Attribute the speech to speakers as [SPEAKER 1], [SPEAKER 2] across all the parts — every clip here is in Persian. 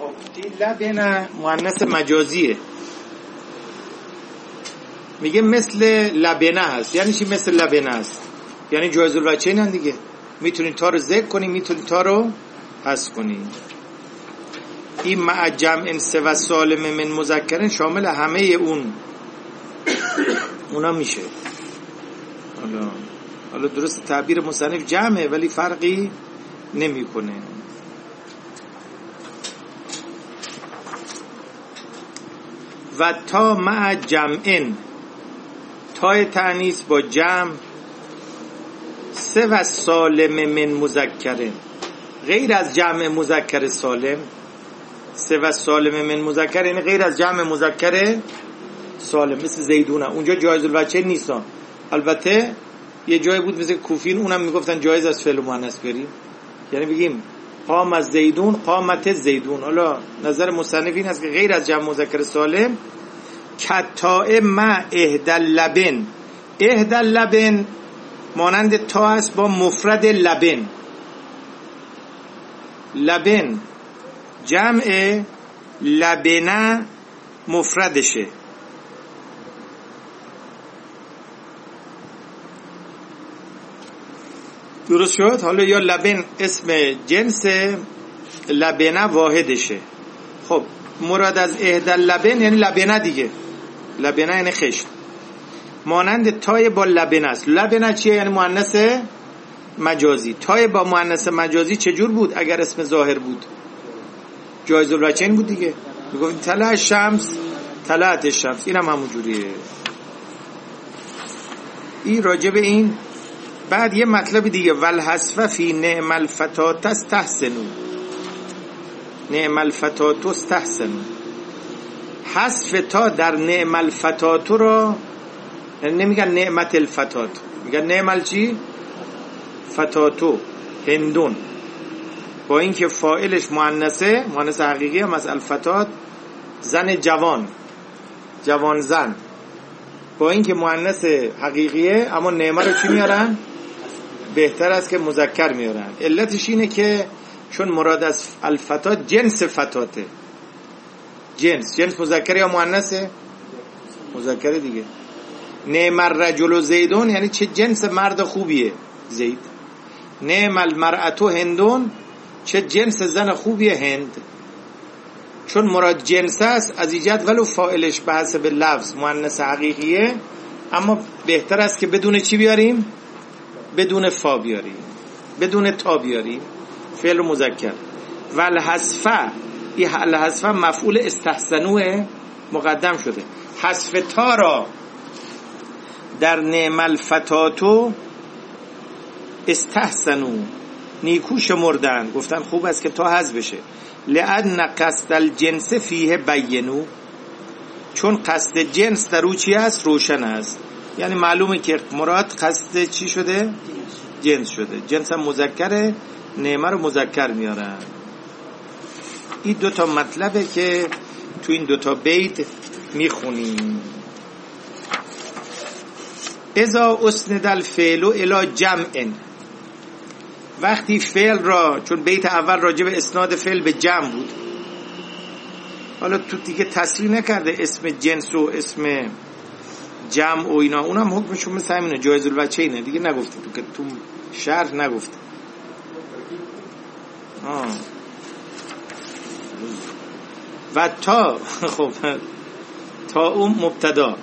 [SPEAKER 1] خب این لبن مؤنث مجازیه، میگه مثل لبنه هست. یعنی چی مثل لبنه هست؟ یعنی جایز الوجهین هم دیگه، میتونید تا رو ذکر کنی، میتونید تا رو حذف کنی. این مع جمع سوى سالم من مذکرین شامل همه اونا میشه. حالا درست تعبیر مصنف جمعه ولی فرقی نمیکنه. و تا مع جمعن، تای تأنیث با جمع، سوى سالم من مذکرین، غیر از جمع مذکر سالم. سوى سالم من مذکر یعنی غیر از جمع مذکر سالم، مثل زیدونه اونجا جایز الوجهین نیستن. البته یه جایی بود مثل کوفین اونم میگفتن جایز از فعل مؤنث بریم، یعنی بگیم قام از زیدون، قامت زیدون. حالا نظر مصنف این است که غیر از جمع مذکر سالم، کتاء مع احدى اللبن. احدى اللبن مانند تا است با مفرد لبن. لبن جمع، لبنه مفردشه. درست شد؟ حالا یا لبن اسم جنس، لبنه واحدشه. خب مراد از احدى اللبن یعنی لبنه دیگه. لبنه یعنی خشت. مانند تای با لبنه است. لبنه چیه؟ یعنی مؤنث مجازی. تای با مؤنث مجازی چجور بود اگر اسم ظاهر بود؟ جایز الوجهین بود دیگه. میگفتیم طلع الشمس، طلعت الشمس. این هم همون جوریه. این راجب این. بعد یه مطلب دیگه، والحذف فی نعم الفتات استحسنوا. نعم الفتات استحسنوا. حذف تا در نعم الفتات را، یعنی نمیگن نعمت الفتات، میگن نعم چی؟ فتاتو، هندون. با اینکه فاعلش مؤنثه، مؤنث حقیقی هم از الفتات، زن جوان، جوان زن. با اینکه مؤنث حقیقیه اما نعمه رو چی میارن؟ بهتر است که مذکر میارن. علتش اینه که چون مراد از الفتات جنس فتاته. جنس مذکر یا مؤنثه؟ مذکر دیگه. نعم الرجل زیدون یعنی چه جنس مرد خوبیه زید. نعم المرأة هندون چه جنس زن خوبیه هند. چون مراد جنس است از ایجاد ولو فاعلش به حسب لفظ مؤنث حقیقیه، اما بهتر است که بدون چی بیاریم؟ بدون فا بیاریم، بدون تا بیاریم، فعل مذکر. والحذف، این الحذف مفعول استحسنوه مقدم شده. حذف تا را در نعم الفتاتو استحسنو، نیکو شمردن، گفتن خوب است که تا حذف بشه. لأن قصد الجنس فیه بینو، چون قصد جنس در او چی است؟ روشن است. یعنی معلومه که مراد قصد چی شده؟ جنس شده. جنس هم مذکره، نعمه رو مذکر میارن. این دوتا مطلبه که تو این دوتا بیت میخونیم. اذا اسند الفعل الی جمع، وقتی فعل را، چون بیت اول راجع به اسناد فعل به جمع بود، حالا تو دیگه تصریح نکرده اسم جنس و اسم جمع و اینا، اونم حکمشون مثل همینه، جایز الوجهینه دیگه. نگفته تو شرح نگفته. و تا، خب تا اون مبتدا.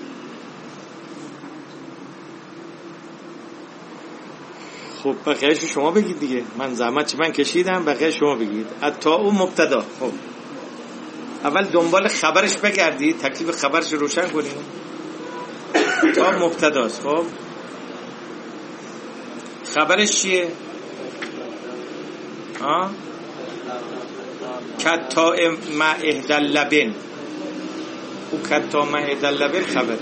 [SPEAKER 1] خب بقیه‌اش شما بگید دیگه، من زحمت چه من کشیدم، بقیه شما بگید. تا اون مبتدا. خب اول دنبال خبرش بگردید، تکلیف خبرش روشن کنید. تا مبتداست. خب خبرش چیه؟ کتا مع احدى اللبن. او کتا مع احدى اللبن خبره.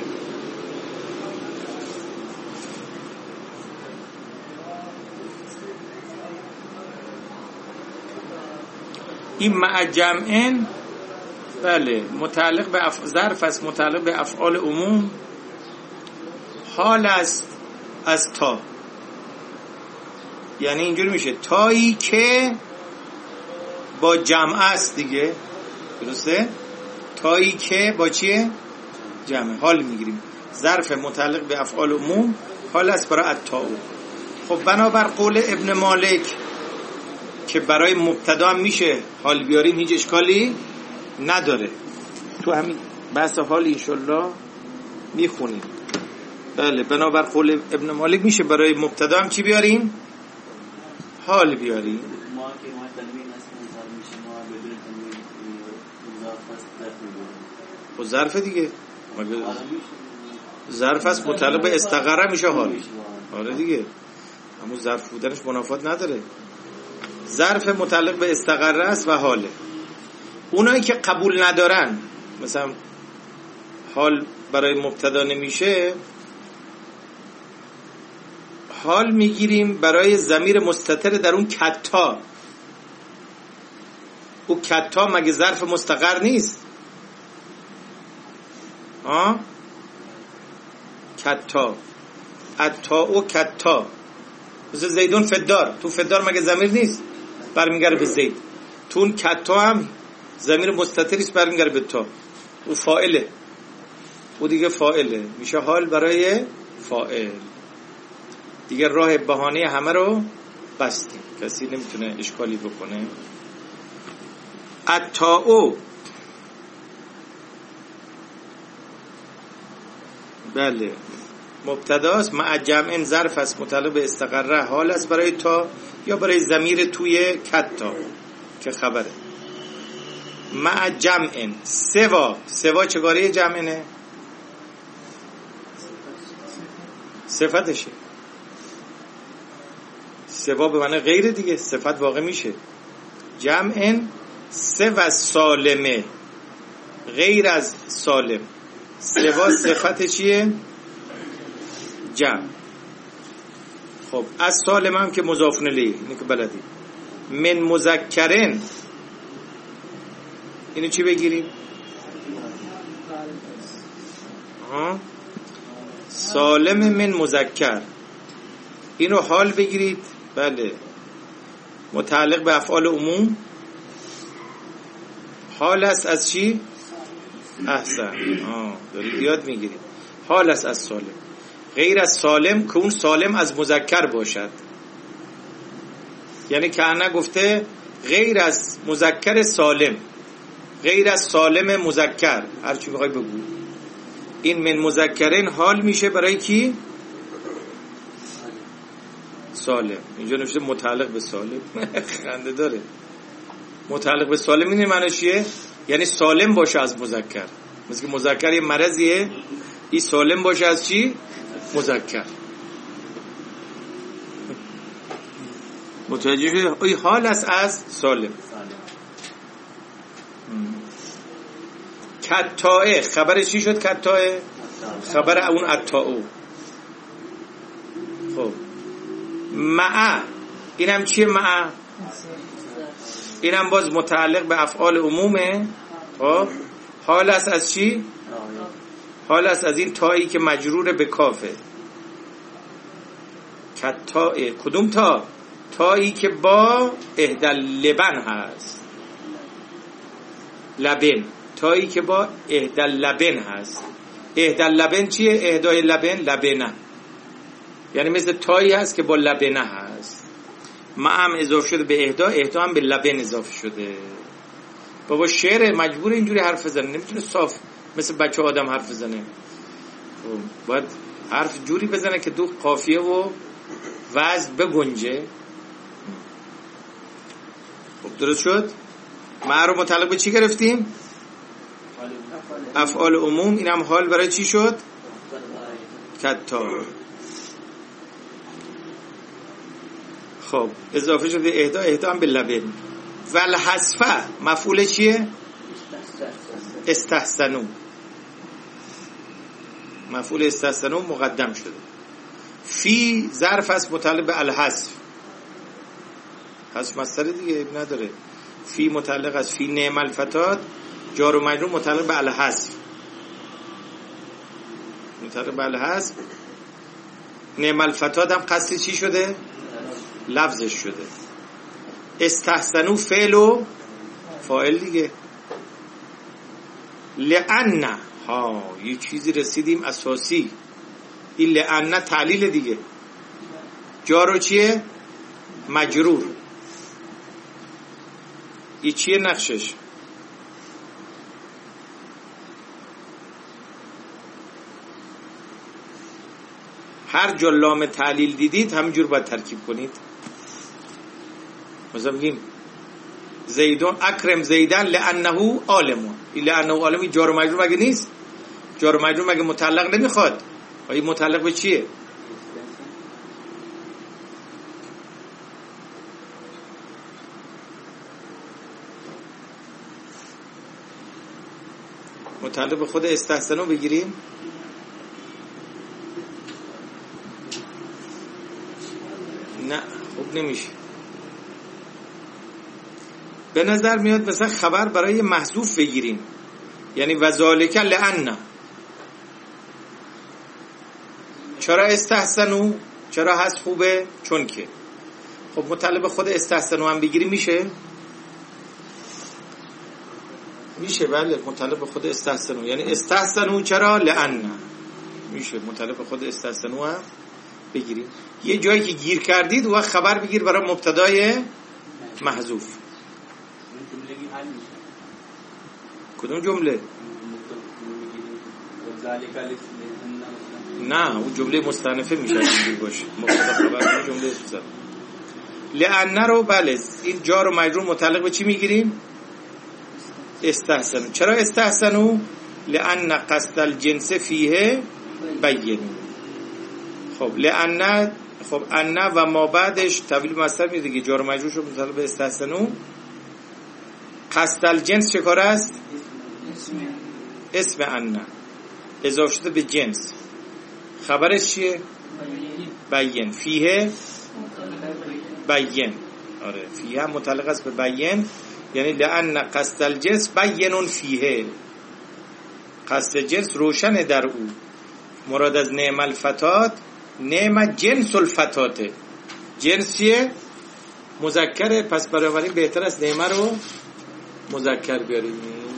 [SPEAKER 1] این مع جمعن، بله متعلق به ظرف است، متعلق به افعال عموم. حال است از تا، یعنی اینجوری میشه تایی که با جمع است دیگه، درسته؟ تایی که با چیه؟ جمع. حال میگیریم. ظرف متعلق به افعال عموم حال است برای التاء. خب بنابر قول ابن مالک که برای مبتدا هم میشه حال بیاریم، هیچ اشکالی نداره. تو همین بحث حال انشالله میخونیم. بله، بنابر قول ابن مالک میشه برای مبتدا هم چی بیاریم؟ حال بیاریم. خب ظرف دیگه، ظرف است متعلق به استقره میشه حال. آره دیگه، همون ظرف بودنش منافات نداره. ظرف متعلق به استقره است و حاله. اونایی که قبول ندارن، مثلا حال برای مبتدا نمیشه، حال میگیریم برای ضمیر مستتر در اون کتا. او کتا مگه ظرف مستقر نیست؟ کتا، اتا و کتا، مثل زیدون فدار. تو فدار مگه ضمیر نیست؟ برمیگره به زید. تو اون کتا هم ضمیر مستتریست، برمیگره به تا. او فاعله، او دیگه فاعله، میشه حال برای فاعل. دیگه راه بهانه همه رو بستیم، کسی نمیتونه اشکالی بکنه. التاء، بله مبتداست، مع جمع ظرف است متعلق به استقره، حال است برای تا یا برای ضمیر توی کتا که خبره. مع جمع سوا، سوا چگاره جمعنه؟ صفتشه. سوا به معنی غیر دیگه، صفت واقع میشه. جمع سوا سالمه، غیر از سالم. سوا صفت چیه؟ جمع. خب از سالم هم که مضاف الیه، اینو که بلدی. من مذکرن، اینو چی بگیریم؟ سالم من مذکر، اینو حال بگیرید. بله، متعلق به افعال عموم، حال است از چی؟ احسن، دارید یاد میگیرید. حال است از سالم، غیر از سالم که اون سالم از مذکر باشد. یعنی که انا گفته غیر از مذکر سالم، غیر از سالم مذکر، هر چی بخوای بگو. این من مذکرین حال میشه برای کی؟ سالم. اینجا نوشته متعلق به سالم. خنده داره. متعلق به سالم این معنی چیه؟ یعنی سالم باشه از مذکر. مثل که مذکر یه مرضیه، این سالم باشه از چی؟ مذکر. متوجه شده؟ این حال است از سالم. کتائه، خبر چی شد کتائه؟ خبر اون اتائو. خب مع، اینم چیه مع؟ اینم باز متعلق به افعال عمومه. خب حال است از چی؟ حال است از این تایی که مجرور به کافه. کتائه، کدوم تا؟ تایی که با اهدل لبن هست. لبن، تایی که با اهدل لبن هست. اهدل لبن چیه؟ اهدای لبن، لبنه، یعنی مثل تایی هست که با لبنه هست. معم اضافه شده به اهدا، اهدا هم به لبن اضافه شده. بابا شعر مجبور اینجوری حرف بزنه، نمیتونه صاف مثل بچه آدم حرف بزنه. باید حرف جوری بزنه که دو قافیه و وزن بگنجه. خب درست شد؟ ما رو متعلق به چی گرفتیم؟ افعال عموم. اینم حال برای چی شد؟ کتا. خب اضافه شده اهدا، اهدا هم به لبن. والحذف مفعول چیه؟ استحسنو. مفعول استحسنو مقدم شده. فی ظرف است متعلق به الحذف. حذف مصدر دیگه اب نداره. فی متعلق است فی نعم الفتات، جار و مجرور متعلق به الحذف. متعلق به الحذف. نعم الفتات هم قصد چی شده؟ لفظش شده. استحسنو فعل و فاعل دیگه. لأن ها یه چیزی رسیدیم اساسی، این لأن تعلیل دیگه. جارو چیه؟ مجرور. این چیه نقشش؟ هر جا لام تعلیل دیدید همینجور باید ترکیب کنید. مثلا بگیم زیدون اکرم زیدن لانه عالم. این لانه عالم جار و مجرور مگه نیست؟ جار و مجرور مگه متعلق نمیخواد؟ این متعلق به چیه؟ متعلق به خود استحسنو بگیریم. نه خوب نمیشه. به نظر میاد مثلا خبر برای محذوف بگیریم، یعنی وذالک لأن. چرا استحسنو؟ چرا هست خوبه؟ چون که. خب متعلق خود استحسنو هم بگیریم میشه؟ میشه بله، متعلق خود استحسنو، یعنی استحسنو چرا؟ لأن. میشه متعلق خود استحسنو هم بگیریم. یه جایی که گیر کردید و خبر بگیر برای مبتدای محذوف. کدوم جمله؟ نه اون جمله مستأنفه میشه اینجوری باشه. مبتدا خبر جمله استثنا. لأن رو بله این جار و مجرور متعلق به چی میگیریم؟ استحسنو. چرا استحسنو؟ لأن قصد الجنس فیه بین. خب لأن، خب ان و ما بعدش تبدیل مصدر میشه دیگه. جار و مجرور شو متعلق به استحسنو. قصد الجنس چه کار است؟ اسم ان اضافه شده به جنس. خبرش چیه؟ بین. فیه بین. آره فیه هم متعلق است به بین، یعنی لأن قصد الجنس بینون فیه. قصد جنس روشن در او. مراد از نعم الفتات، نعم جنس الفتاته. جنس چیه؟ مذکره، پس برای بهتر است نعمه رو مذکر بیاریم.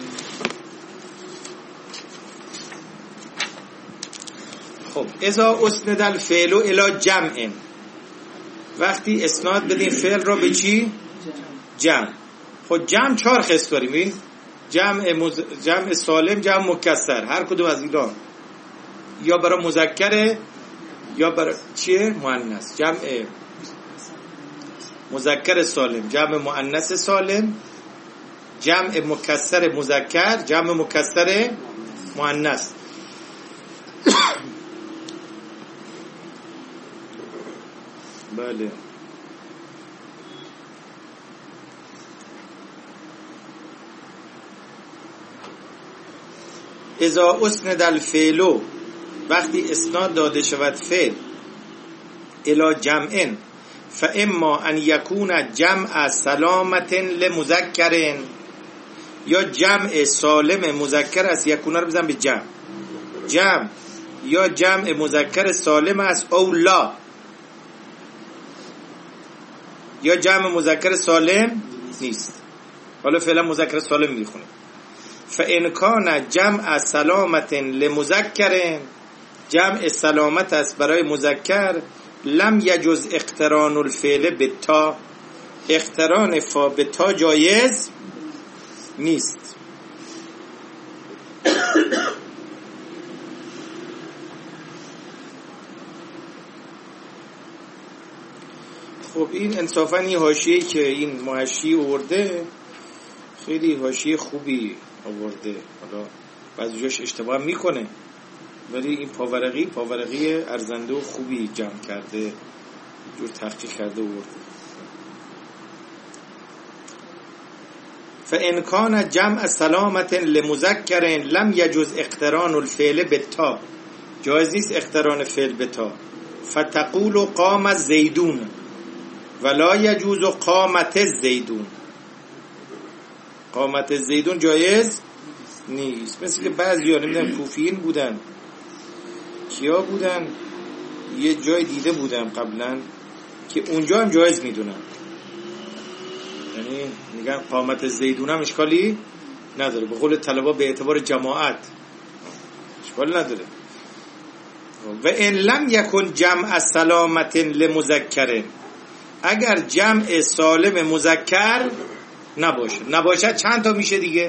[SPEAKER 1] خب اذا اسند الفعل الی جمع، وقتی اسناد بدیم فعل را به چی؟ جمع. خب جمع 4 قسم داریم. ببین جمع سالم، جمع مکسر، هر کدوم از اینا یا برای مذکره یا برای چیه؟ مؤنث. جمع مذکر سالم، جمع مؤنث سالم، جمع مکسر مذکر، جمع مکسر مؤنث. بله اذا اسند الفعل، وقتی اسناد داده شود فعل الی جمع، فاما ان یکون جمع سلامت لمذکر، یا جمع سالم مذکر است. یکون رو بزن به جمع، یا جمع مذکر سالم است. او لا، یا جمع مذکر سالم نیست. حالا فعلا مذکر سالم میخونیم. فان کان جمع سلامت لمذکر، جمع سلامت است برای مذکر. لم یجوز اقتران الفعل بالتا، اقتران فا به تا جایز نیست. خب این انصافا این حاشیه‌ای که این محشی آورده خیلی حاشیه خوبی آورده. حالا بعضی جاش اشتباه میکنه، ولی این پاورقی ارزنده و خوبی جمع کرده، جور تحقیق کرده آورده. فان کان جمع سلامت لمذکر لم یجوز اقتران الفعل بالتا، جایز نیست اقتران فعل به تا. فتقول قام زیدون ولا یجوز قامت زیدون، قامت زیدون جایز نیست. مثل که بعضی ها نمیدونم کوفیین بودن، کیا بودن، یه جای دیده بودم قبلا که اونجا هم جایز میدونن. یعنی میگن قامت زیدون هم اشکالی نداره، به قول طلبا به اعتبار جماعت اشکال نداره. و ان لم یکن جمع سلامت لمذکر، اگر جمع سالم مذکر نباشه چند تا میشه دیگه؟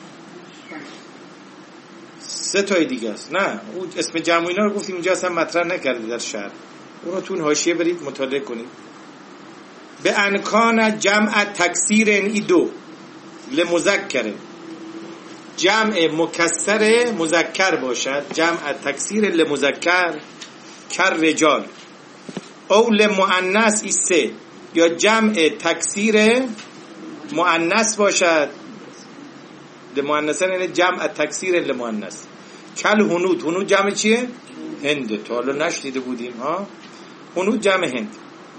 [SPEAKER 1] 3 تای دیگه است. نه اون اسم جمع اینا رو گفتیم اینجا اصلا مطرح نکرده در شرح، اون رو تو اون حاشیه برید مطالعه کنید. به انکان جمع تکسیر ای دو لمذکر، جمع مکسر مذکر باشد، جمع تکسیر لمذکر کر رجال، او لمؤنث ای 3، یا جمع تکسیر مؤنث باشد، لمؤنثن یعنی جمع تکسیر لمؤنث، کل هنود، هنود جمع چیه؟ هند، تا حالا نشنیده بودیم ها، هنود جمع هند.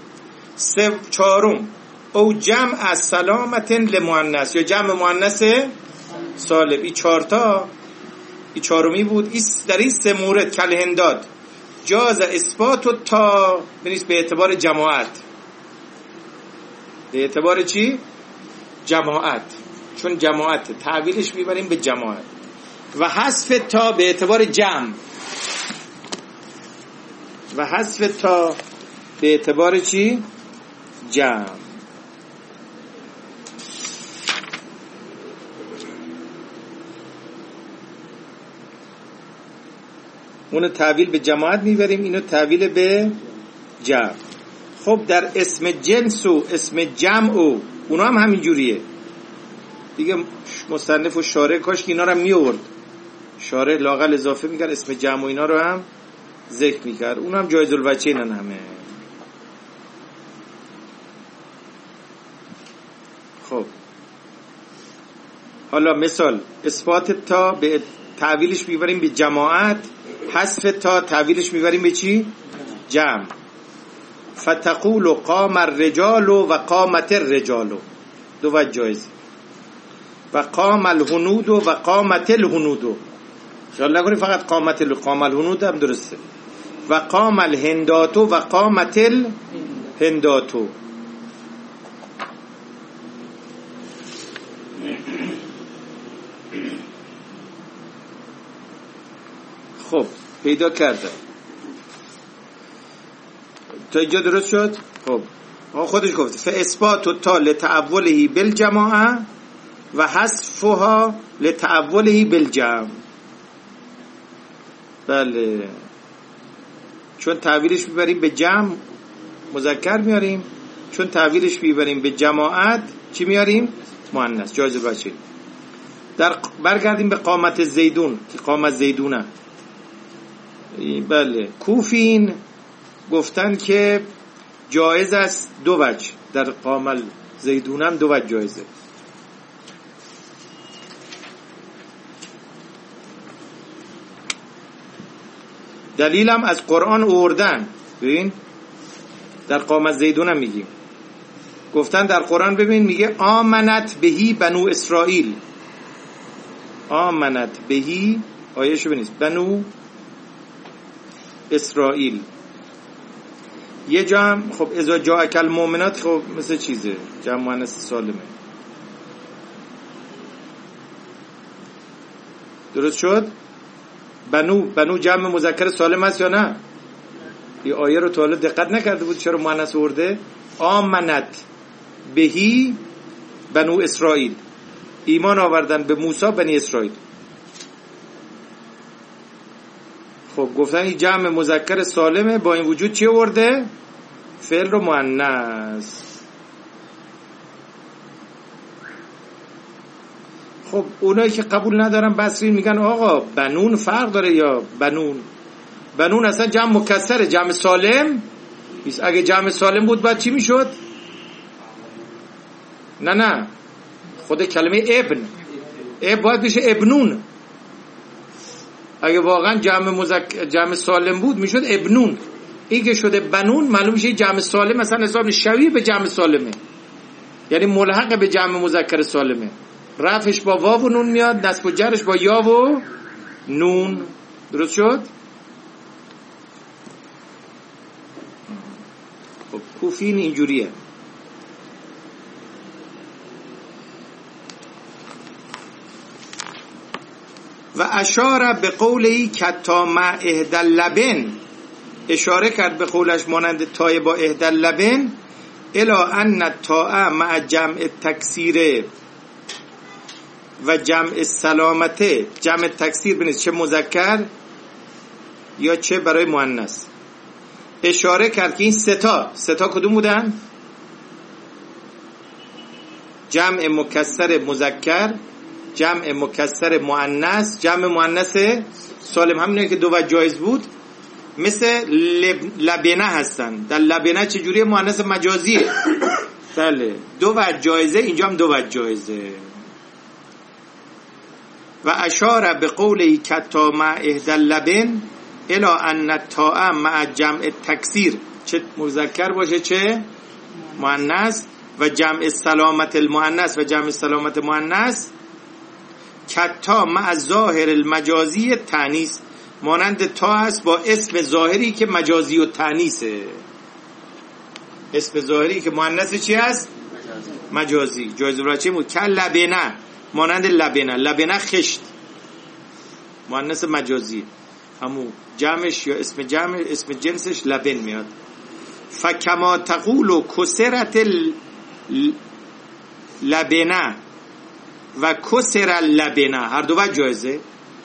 [SPEAKER 1] 4 او جمع سلامت لمؤنث، یا جمع مؤنث سالم. این 4 تا، این 4می بود. در این 3 مورد کل هنداد جاز اثبات و تا بنیست به اعتبار جماعت. به اعتبار چی؟ جماعت، چون جماعت تعویلش میبریم به جماعت. و حذف تا به اعتبار جمع، و حذف تا به اعتبار چی؟ جمع. اونو تعویل به جماعت میبریم، اینو تعویل به جمع. خب در اسم جنس و اسم جمع و اونا هم همین جوریه دیگه. مصنف و شارح کاش که اینا رو هم می آورد، شارح لااقل اضافه میکرد اسم جمع و اینا رو هم ذکر میکرد، اون هم جایز الوجهین همه. خب حالا مثال اثبات تا به تعویلش میبریم به جماعت، حذف تا تعویلش میبریم به چی؟ جمع. فتقول قام الرجال و قامت الرجال، دو وجه جایز. و قام الهنود و قامت الهنود، خیال نکنی فقط قامت قام الهنود هم درسته. و قام الهندات و قامت الهندات. خب پیدا کرده تا اینجا درست شد. خب خودش گفت فاثبات تا لتعوله بالجماعه و حذفها لتعوله بالجمع. بله، چون تعویلش میبریم به جمع مذکر میاریم، چون تعویلش میبریم به جماعت چی میاریم؟ مؤنث. جایز بچه. برگردیم به قامت زیدون که قامت زیدونه. بله، کوفین گفتن که جایز است 2 وجه، در قامل زیدون هم 2 وجه جایزه. دلیلم از قرآن آوردن. ببین در قامت زیدون هم میگیم، گفتن در قرآن ببین میگه آمنت بهی بنو اسرائیل. آمنت بهی آیه شو بنیست بنو اسرائیل. یه جا هم خب اذا جاءک المؤمنات، خب مثل چیزه جمع مؤنث سالمه. درست شد؟ بنو جمع مذکر سالم است یا نه؟ این آیه رو تا حالا دقت نکرده بود چرا مؤنث آورده؟ آمنت بهی بنو اسرائیل، ایمان آوردن به موسی بنی اسرائیل. خب گفتن این جمع مذکر سالمه، با این وجود چی آورده؟ فعل رو مؤنث. خب اونایی که قبول ندارن بصری میگن آقا بنون فرق داره یا بنون اصلا جمع مکسره، جمع سالم. اگه جمع سالم بود بعد چی میشد؟ نه خود کلمه ابن باید بشه ابنون. اگه واقعا جمع سالم بود میشد ابنون. این که شده بنون معلوم میشه جمع سالم مثلا حساب شبیه به جمع سالمه، یعنی ملحق به جمع مذکر سالمه. رفعش با واو و نون میاد، نصب و جرش با یا و نون. درست شد؟ خب کوفین اینجوریه. و اشاره به قولی کتا مع اهدى اللبن، اشاره کرد به قولش مانند تای با اهدى اللبن، الی ان التاء مع جمع التکسیر و جمع السلامته. جمع تکسیر بنویس، چه مذکر یا چه برای مؤنث. اشاره کرد که این ستا کدوم بودن؟ جمع مکسر مذکر، جمع مکسر مؤنث، جمع مؤنث سالم، همینه که دو وجه جایز بود. مثل لبنه هستن. در لبنه چجوری؟ مؤنث مجازیه. بله، دو وجه جایزه، اینجا هم دو وجه جایزه. و اشاره به قولی کتا مع اهدى اللبن الی ان التاء مع جمع التکسیر، چه مذکر باشه چه مؤنث، و جمع سلامت المؤنث و جمع سلامت مؤنث، کتا مع ظاهر المجازی تانیث، مانند تا هست با اسم ظاهری که مجازی و تانیثه. اسم ظاهری که مؤنث چی هست؟ مجازی. جایز را چی بود؟ که لبنه، مانند لبنه خشت، مؤنث مجازی، همون جمعش یا اسم جمع اسم جنسش لبن میاد. فکما تقول کسرت لبنه و کسر لبنه، هر دو وجه جایزه.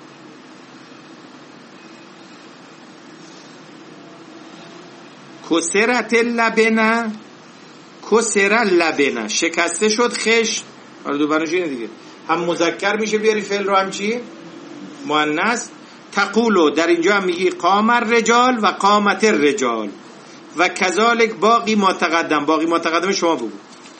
[SPEAKER 1] کسرت لبنه، کسر لبنه، شکسته شد خشت، هر دو برنش اینه دیگه. هم مذکر میشه بیاری فعل رو، هم چی؟ مؤنث. تقولو در اینجا هم میگی قام الرجال و قامت الرجال و کذالک باقی ما تقدم. باقی ما تقدم شما بگو،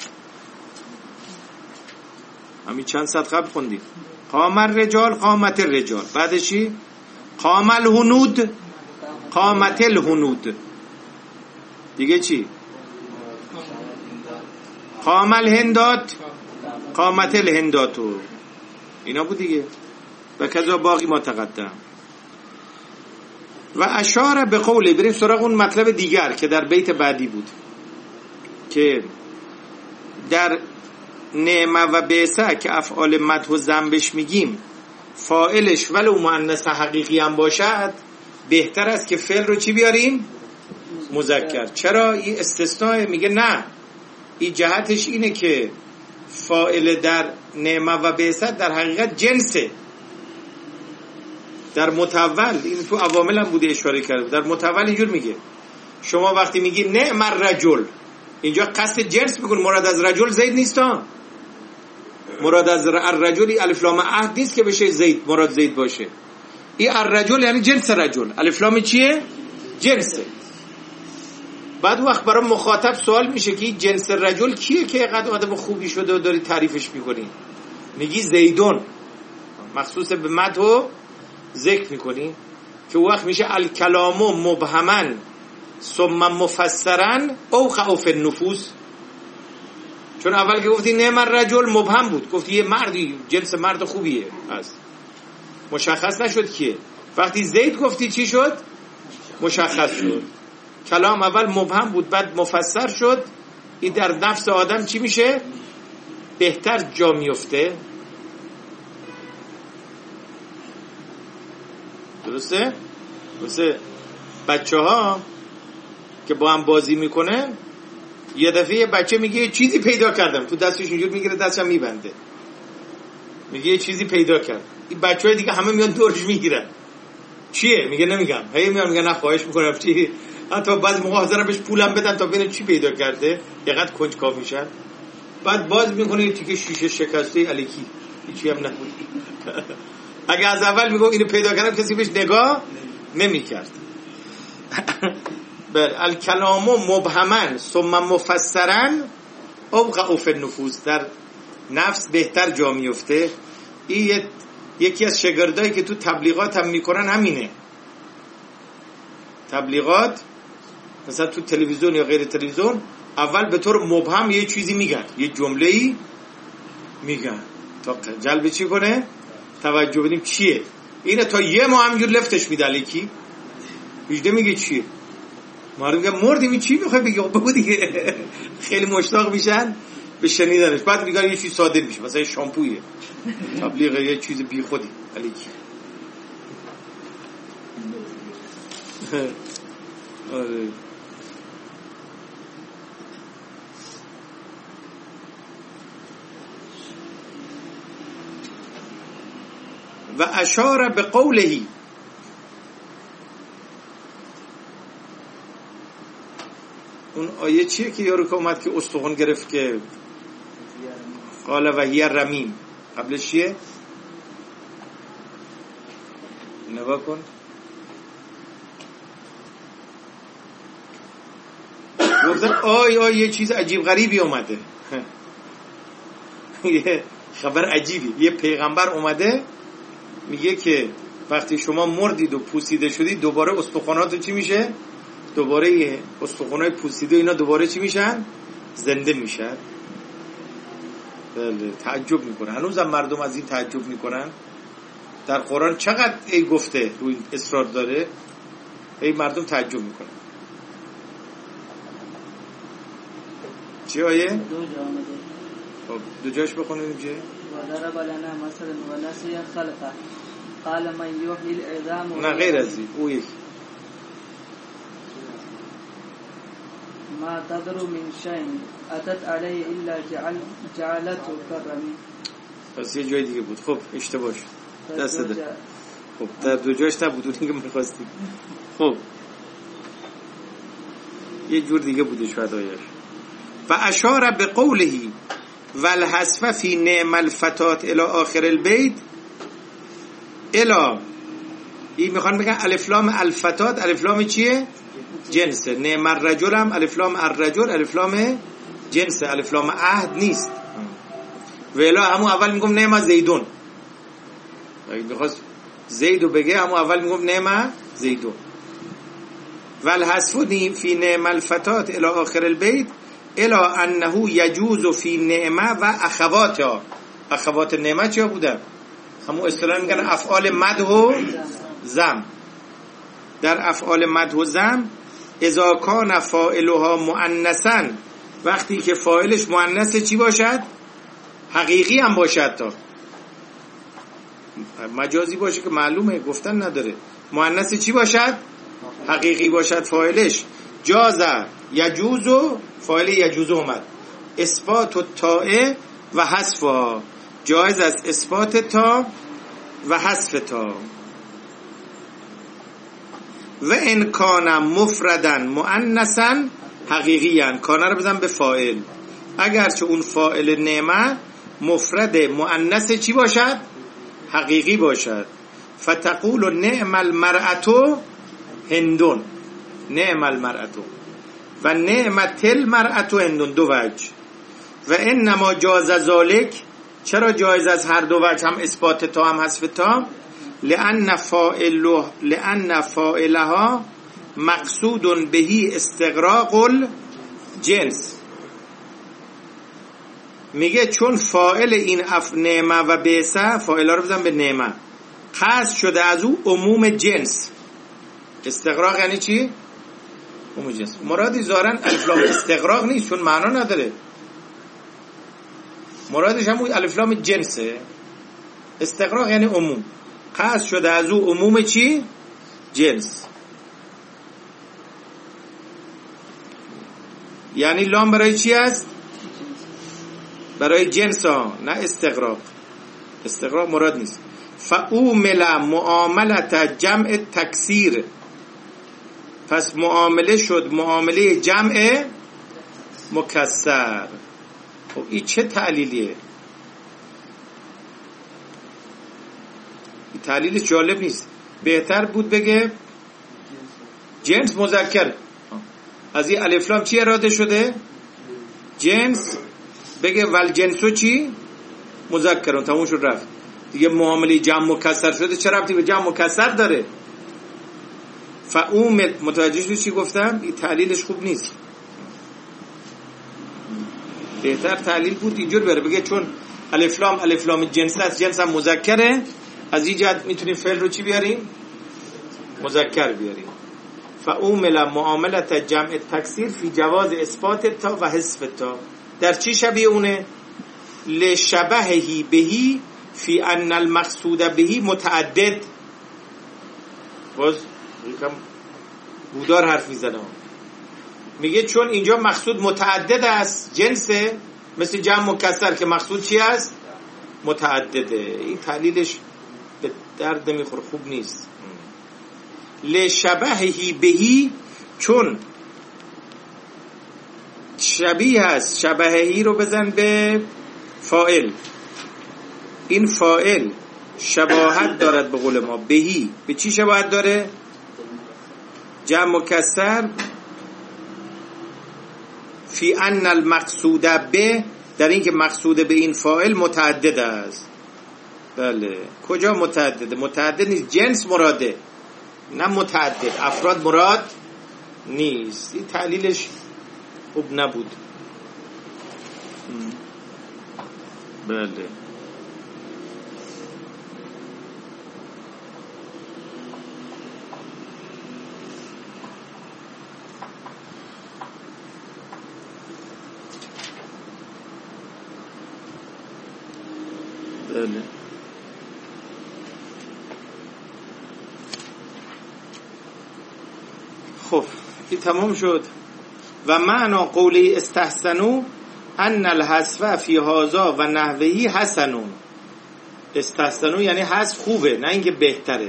[SPEAKER 1] همین چند ساعت قبل خوندیم. قام الرجال قامت الرجال، بعدش چی؟ قام الهنود قامت الهنود، دیگه چی؟ قام الهندات قامت الهنداتو، اینا بود دیگه. و کذا باقی ما تقدم. و اشاره به قوله، بریم سراغ اون مطلب دیگر که در بیت بعدی بود که در نعمه و بعثه که افعال مدح و ذمش میگیم فاعلش ولو مؤنث حقیقی هم باشد، بهتر است که فعل رو چی بیاریم؟ مذکر. چرا این استثناء؟ میگه نه، این جهتش اینه که فاعل در نعمه و بعثه در حقیقت جنسه. در متول، این تو عوامل هم بوده اشاره کرده، در متول اینجور میگه شما وقتی میگی نعم الرجل، اینجا قصد جنس میکن، مراد از رجل زید نیست ها، مراد از الرجل الف لام عهد نیست که بشه زید، مراد زید باشه. این الرجل یعنی جنس رجل، الف لام چیه؟ جنسه. بعد وقت برای مخاطب سوال میشه که جنس رجل کیه که اینقدر آدم خوبی شده و داری تعریفش میکنی؟ میگی زیدون، مخصوص به مدح و ذکر میکنی که وقت میشه الکلام مبهما ثم مفسرا اوقع فی النفوس. چون اول که گفتی نعم الرجل مبهم بود، گفتی یه مردی جنس مرد خوبیه، هست مشخص نشد کیه. وقتی زید گفتی چی شد؟ مشخص شد. کلام اول مبهم بود بعد مفسر شد، این در نفس آدم چی میشه؟ بهتر جا میفته. درسته؟ بچه ها که با هم بازی میکنه، یه دفعه یه بچه میگه یه چیزی پیدا کردم، تو دستش اینجور میگیره دستش میبنده، میگه یه چیزی پیدا کرد. این بچه های دیگه همه میان دورش میگیرن، چیه؟ میگه نمیگم. هی میان میگن نه خواهش میکنم چی، حتی بعضی موقع حاضرن بهش پولم بدن تا ببینن چی پیدا کرده، یقدر کنجکاو میشن. بعد باز میکنه یه تیکه شیشه شکسته الکی، هیچی هم نبود. اگه از اول میگم اینو پیدا کردم کسی بهش نگاه نمیکرد. الکلام مبهما ثم مفسرا اوقع فی النفوس، در نفس بهتر جا میفته. این یکی از شاگردایی که تو تبلیغات هم میکنن همینه. تبلیغات مثلا تو تلویزیون یا غیر تلویزیون اول به طور مبهم یه چیزی میگن، یه جمله‌ای میگن تا جلب چی کنه؟ توجه بدیم چیه اینه. تا یه ما همینجور لفتش میده الکی، وجده میگه چیه، مردم میگه مردیم این چی میخوای بگی؟ بگو دیگه. خیلی مشتاق میشن به شنیدنش. بعد میگن یه چیز ساده میشه، مثلا شامپویه، تبلیغ یه چیز بی خودی الکی. آره. و اشار به قولهی، اون آیه چیه که یارو که اومد که استخوان گرفت که قال و هی رمیم، قبلش چیه؟ نگاه کن. گفتن آی یه چیز عجیب غریبی اومده. یه خبر عجیبی، یه پیغمبر اومده میگه که وقتی شما مردید و پوسیده شدید دوباره استخواناتون چی میشه؟ دوباره استخوانای پوسیده اینا دوباره چی میشن؟ زنده میشن. بله، تعجب میکنن. هنوزم مردم از این تعجب میکنن. در قرآن چقدر ای گفته روی اصرار داره، ای مردم تعجب میکنن. چی آیه؟ دو جاش بخونیم چیه؟
[SPEAKER 2] وضرب لنا مثلا ونسي خلقه قال من يحيي العظام.
[SPEAKER 1] نه غیر از این، او یک
[SPEAKER 2] ما تذر من شيء اتت عليه الا جعلته كالرميم.
[SPEAKER 1] پس یه جای دیگه بود. خب اشتباه شد، دست ده. خب در دو جاش نبود اونی که می‌خواستیم. خب یه جور دیگه بوده شاید آیش. و اشار به قولهی والحذف فی نعم الفتات الی آخر البیت. الی این میخوان بگن الف لام الفتات، الف لام چیه؟ جنسه. نعم الرجل هم الف لام الرجل الف لام جنسه، الف لام عهد نیست. ولی همون اول میگم نعم زیدون، اگه بخواست زیدو بگه همون اول میگم نعم زیدون. والحذف فی نعم الفتات الی آخر البیت الا انه یجوز فی نعمه و اخواتها. اخوات نعمه چیا بودن؟ همون اصطلاح میگن افعال مدح و ذم. در افعال مدح و ذم اذا کان فاعلها مؤنثا، وقتی که فاعلش مؤنث چی باشد؟ حقیقی هم باشد، تا مجازی باشه که معلومه گفتن نداره. مؤنث چی باشد؟ حقیقی باشد فاعلش. جازه یجوزو، فاعل یجوزو اومد. اثبات التاء و حذفها، جایز است اثبات تا و حذف تا. و ان کان مفردا مؤنثا حقیقیا، کانه رو بزن به فاعل، اگرچه اون فاعل نعمه مفرد مؤنث چی باشد؟ حقیقی باشد. فتقول نعم المرأة هندون، نعم المرأة و نعمت المرأة هندون، دو وجه. و انما جاز ذلک، چرا جایز از هر دو وجه، هم اثبات تا هم حذف تا؟ لأن فاعلها مقصود بهی استغراق الجنس. میگه چون فاعل این نعمه و بعثه، فاعلا رو بزن به نعمه، قصد شده از او عموم جنس. استغراق یعنی چی؟ عموم جنس. مرادی ظاهرا الف لام استغراق نیست، چون معنا نداره. مرادش همون الف لام جنسه. استغراق یعنی عموم، قصد شده از او عموم چی؟ جنس. یعنی لام برای چی است؟ برای جنس ها، نه استغراق. استغراق مراد نیست. فاومل معاملت جمع تکسیر، پس معامله شد معامله جمع مکسر. خب این چه تعلیلیه؟ این تعلیل جالب نیست. بهتر بود بگه جنس مذکر. از این الف لام چی اراده شده؟ جنس. بگه ول جنسو چی؟ مذکرون. تموم شد رفت دیگه. معامله جمع مکسر شده، چه ربطی به جمع مکسر داره؟ فاومت، متوجه شدی چی گفتم؟ این تعلیلش خوب نیست. بهتر تعلیل بود اینجور بره، بگه چون الف لام جنس است، جنس هم مذکره، از این جهت میتونیم فعل رو چی بیاریم؟ مذکر بیاریم. فاومل معاملت جمع تکسیر فی جواز اثبات تا و حذف تا. در چی شبیه اونه؟ لشبههی بهی فی ان المقصود بهی متعدد. باز یکم بودار حرف میزنه. میگه چون اینجا مقصود متعدد است، جنسه، مثل جمع مکسر که مقصود چی است؟ متعدده. این تعلیلش به درد نمیخوره، خوب نیست. لشبهی بهی، چون شبیه هست. شبهی رو بزن به فاعل. این فاعل شباهت دارد به قول ما. بهی به چی شباهت داره؟ جمع مکسر. فی ان المقصود به، در این که مقصود به این فاعل متعدد است. بله. کجا متعدده؟ متعدد نیست، جنس مراده، نه متعدد. افراد مراد نیست. این تعلیلش خوب نبود. بله. بله. خب این تمام شد. و معنا قولی استحسنوا ان الحذف فی هذا و نحوهی حسنون. استحسنوا یعنی حذف خوبه، نه اینکه بهتره.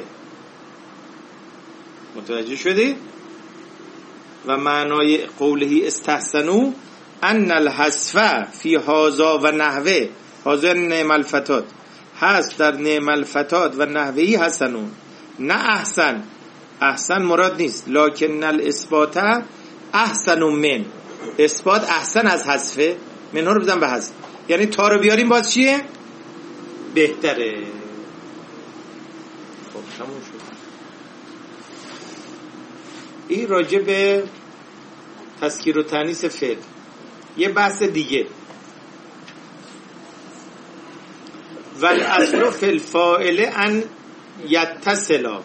[SPEAKER 1] متوجه شدی؟ و معنای قوله استحسنوا ان الحذف فی هذا و نحوه، هذا نعم الفتات، حذف در نعم الفتات و نحوهی حسنون، نه احسن. احسن مراد نیست. لکن الاثبات احسن من، اثبات احسن از حذفه. منها رو بزن به حذف، یعنی تا رو بیاریم باز چیه؟ بهتره. خب تموم شد. این راجع به تذکیر و تانیث فعل. یه بحث دیگه. والاصل فی الفاعل ان یتصلا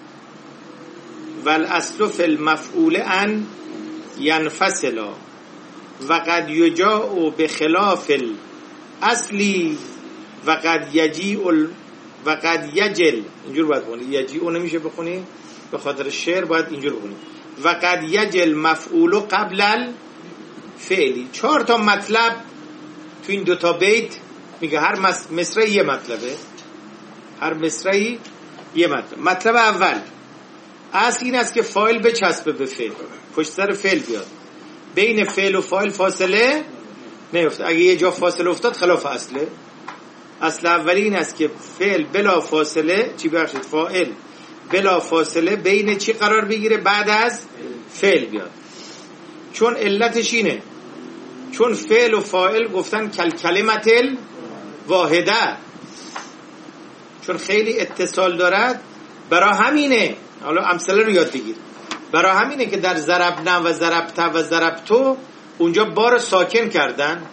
[SPEAKER 1] والاصل فی المفعول ان ینفصلا و قد یجاء بخلاف الاصلی و قد یجیء و قد یجل. اینجور باید بخونی. یجیء نمیشه بخونی، به خاطر شعر باید اینجور بخونی. و قد یجل مفعول قبل الفعلی. 4 تا مطلب تو این 2 تا بیت میگه. هر مصرعی یه مطلبه. هر مصرعی یه مطلب. مطلب اول، اصل این است که فاعل بچسبه به فعل، پشت سر فعل بیاد. بین فعل و فاعل فاصله نیفته. اگه یه جا فاصله افتاد خلاف اصله. اصل اولی این است که فعل بلا فاصله، فاعل بلا فاصله بین چی قرار بگیره؟ بعد از فعل بیاد. چون علتش اینه، چون فعل و فاعل گفتن کلمت واحده، چون خیلی اتصال دارد. برای همینه، حالا امثله رو یاد بگیر، برای همینه که در ضربنا و ضربت و ضربتو اونجا بار ساکن کردن.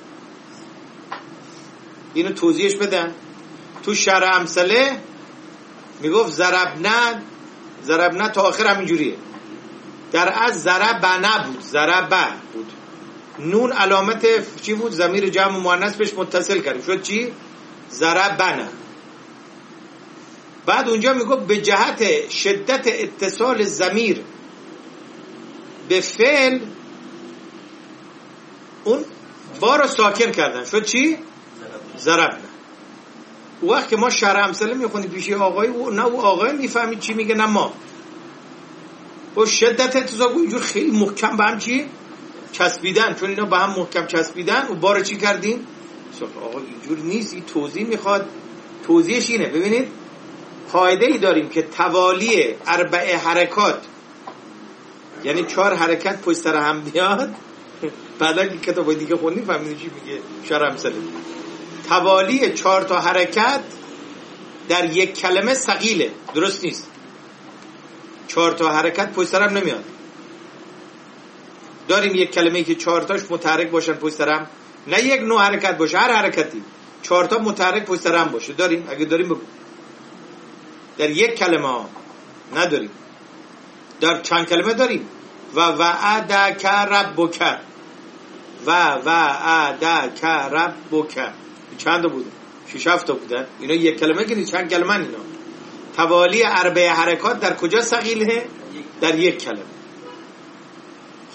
[SPEAKER 1] اینو توضیحش بدن. تو شرح امثله میگفت ضربنا تا آخر همینجوریه. در از ضربنا بود، ضربه بود. نون علامت چی بود؟ ضمیر جمع مؤنث بهش متصل کردیم، شد چی؟ ضربنا. بعد اونجا میگفت به جهت شدت اتصال ضمیر به فعل اون بار رو ساکن کردن، شد چی؟ ضربنا. او وقت که ما شرح امثله میخونیم پیش آقای، نه او آقای میفهمید چی میگه نه ما. با شدت اتصال اینجور خیلی محکم به هم چی؟ چسبیدن. چون اینا به هم محکم چسبیدن و بار چی کردیم؟ آقا اینجور نیست، این توضیح میخواد. توضیحش اینه، ببینید قاعده ای داریم که توالی 4 حرکات، یعنی 4 حرکت پشت سر هم بیاد. بعدا که کتابای دیگه خوندیم فهمیدید چی میگه شرح امثله. توالی 4 تا حرکت در یک کلمه ثقیله، درست نیست. 4 تا حرکت پشت سر هم نمیاد. داریم یک کلمه‌ای که 4 تاش متحرک باشن پشت سر هم، نه یک نوع حرکت باشه، هر حرکتی 4 تا متحرک پشت سر هم باشه. داریم؟ اگه داریم بگو. در یک کلمه ها نداریم. در چند کلمه داریم. و وعدک ربک، و وعدک ربک. چند تا بوده؟ 6-7 تا بودن. اینا یک کلمه که نیست، چند کلمه اینا. توالی 4 حرکات در کجا ثقیله؟ در یک کلمه.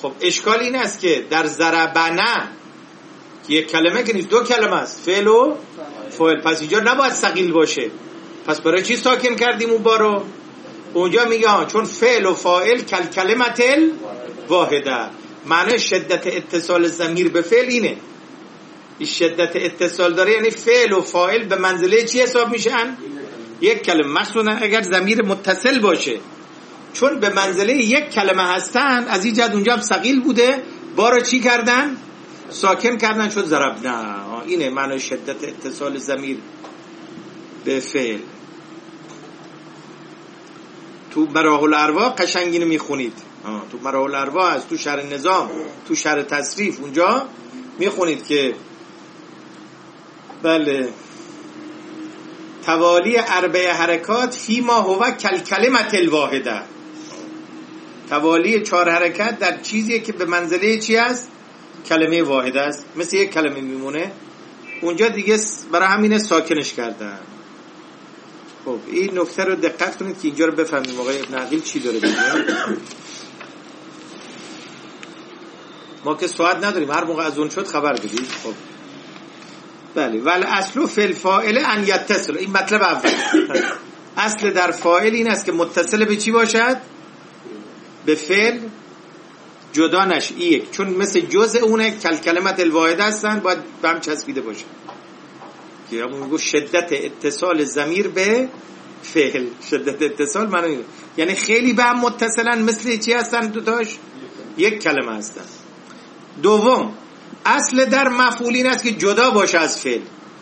[SPEAKER 1] خب اشکال این است که در ضربنه یک کلمه که نیست، دو کلمه است، فعل و فاعل، پس اینجا نباید ثقیل باشه. پس برای چی ساکن کردیم اون بارو؟ اونجا میگه چون فعل و فاعل کلمت واحده. معنی شدت اتصال ضمیر به فعل اینه. این شدت اتصال داره، یعنی فعل و فاعل به منزله چی حساب میشن؟ یک کلمه. مثلا اگر ضمیر متصل باشه چون به منزله یک کلمه هستن، از این جهت اونجا هم ثقیل بوده، بارو چی کردن؟ ساکن کردن، شد ضربنا. اینه معنی شدت اتصال ضمیر به فعل. تو مراحل الارواح قشنگ اینو میخونید. تو مراحل الارواح از تو شرح نظام، تو شرح تصریف اونجا میخونید که بله توالی اربع حرکات فی ما هو کلمت الواحده. توالی 4 حرکت در چیزی که به منزله چی است؟ کلمه واحده است، مثل یک کلمه میمونه. اونجا دیگه برای همینه ساکنش کردن. خب این نکته رو دقت کنید که اینجا رو بفهمیم آقای ابن عقیل چی داره میگه. ما که ساعت نداریم، هر موقع از اون شد خبر بدید. خب بله، ول اصل فی الفاعل ان یتصل. این مطلب اول. اصل در فاعل این است که متصل به چی باشد؟ به فعل، جدا نشه. یک چون مثل جزء اونه، کلمت الواحده هستن، باید به هم چسبیده باشه. که همون میگو شدت اتصال ضمیر به فعل. شدت اتصال معنی یعنی خیلی به هم متصلن، مثل چی هستن؟ دوتاش یک کلمه هستن. دوم اصل در مفعول این است که جدا باشه از فعل.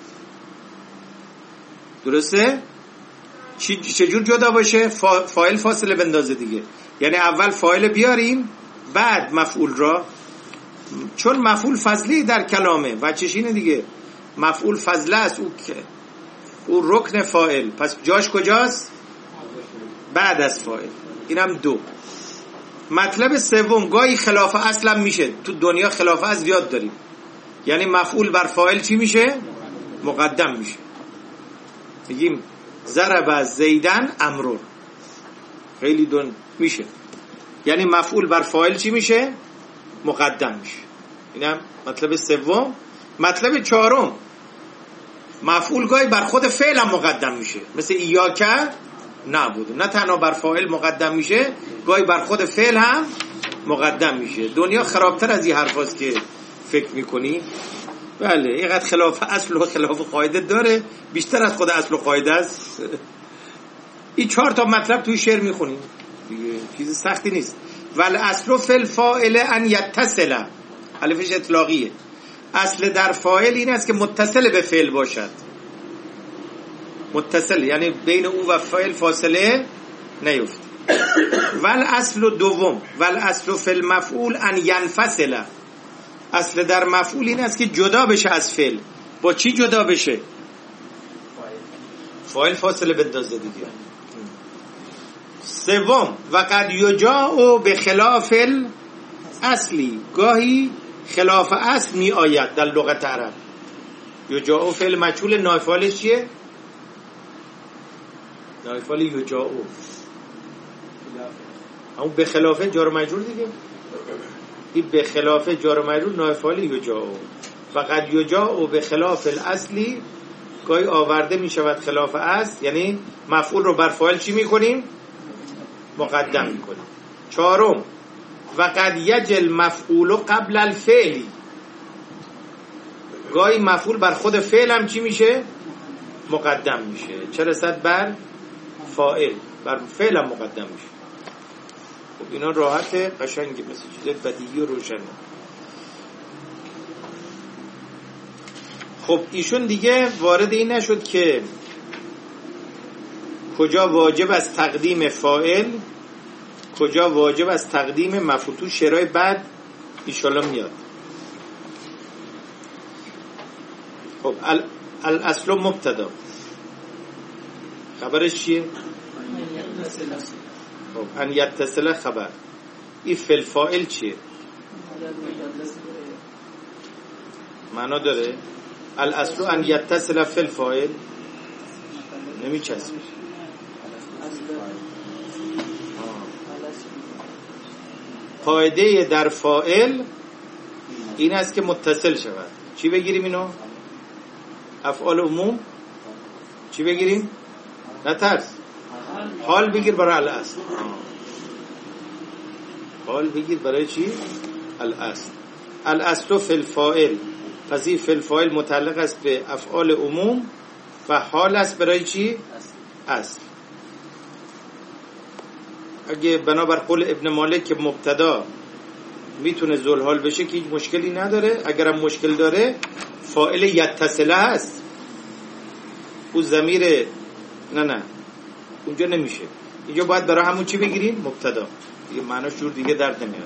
[SPEAKER 1] درسته؟ چجور جدا باشه؟ فاعل فاصله بندازه دیگه. یعنی اول فاعل بیاریم بعد مفعول را، چون مفعول فضلی در کلامه و چشینه دیگه. مفعول فضله است، او رکن فاعل، پس جاش کجاست؟ بعد از فاعل. اینم دو. مطلب سوم گاهی خلاف اصلا میشه. تو دنیا خلاف اصل زیاد داریم. یعنی مفعول بر فاعل چی میشه؟ مقدم میشه. میگیم ضرب زیدن امرون، خیلی دون میشه. یعنی مفعول بر فاعل چی میشه؟ مقدم میشه. اینم مطلب سوم. مطلب چهارم مفعول گاهی بر خود فعل هم مقدم میشه، مثل ایاک نعبد. نه تنها بر فاعل مقدم میشه، گاهی بر خود فعل هم مقدم میشه. دنیا خرابتر از این حرفاست که فکر میکنی. بله اینقدر خلاف اصل و خلاف قاعده داره، بیشتر از خود اصل و قاعده است. این 4 تا مطلب توی شعر میخونیم دیگه، چیز سختی نیست. ول اصل فی الفاعل ان یتصل، الفش اطلاقیه. اصل در فاعل این است که متصل به فعل باشد. متصل یعنی بین او و فعل فاصله نیفت. ول اصل دوم ول اصل فی المفعول ان ینفصل. اصل در مفعول این است که جدا بشه از فعل. با چی جدا بشه؟ فاعل فاصله بندازه دیگه. سوم و قد یجاء به خلاف الاصلی، گاهی خلاف اصل می آید در لغت عرب. یجاء فعل مجهول، نائب فاعلش چیه؟ نائب فاعل یجاء، همون به خلاف جار و مجرور دیگه. این به خلاف جار و مجرور نائب فاعل یجاء. فقط یجاء به خلاف الاصلی، گاهی آورده می شود خلاف اصل، یعنی مفعول رو بر فاعل چی می کنیم؟ مقدم می کنیم. چهارم و قد یجل مفعول قبل الفعلی، گاهی مفعول بر خود فعل هم چی میشه؟ مقدم میشه. چه رسد بر فاعل، بر فعل هم مقدم میشه. خب اینا راحت قشنگه، مثل چیز بدیهی و روشنه. خب ایشون دیگه وارد این نشد که کجا واجب از تقدیم فاعل، کجا واجب از تقدیم مفعول. تو شرای بعد انشالله میاد. خب الاصل مبتدا، خبرش چیه؟ خب ان یتصل خبر. این فی الفاعل چیه؟ معنا داره؟ الاصل ان یتصل فی الفاعل نمیچسبه. قاعده در فاعل این است که متصل شود. چی بگیریم اینو؟ افعال عموم چی بگیریم؟ نترس، حال بگیر برای الاصل. حال بگیر برای چی؟ الاصل. الاصل فی الفاعل، پس این فی الفاعل متعلق است به افعال عموم و حال است برای چی؟ اصل. اگه بنابر قول ابن مالک که مبتدا میتونه ذوالحال بشه که هیچ مشکلی نداره. اگرم مشکل داره فاعل یتصله هست، او ضمیر نه اونجا نمیشه، اینجا باید برای همون چی بگیریم؟ مبتدا. دیگه معناش جور دیگه درد نمیاد.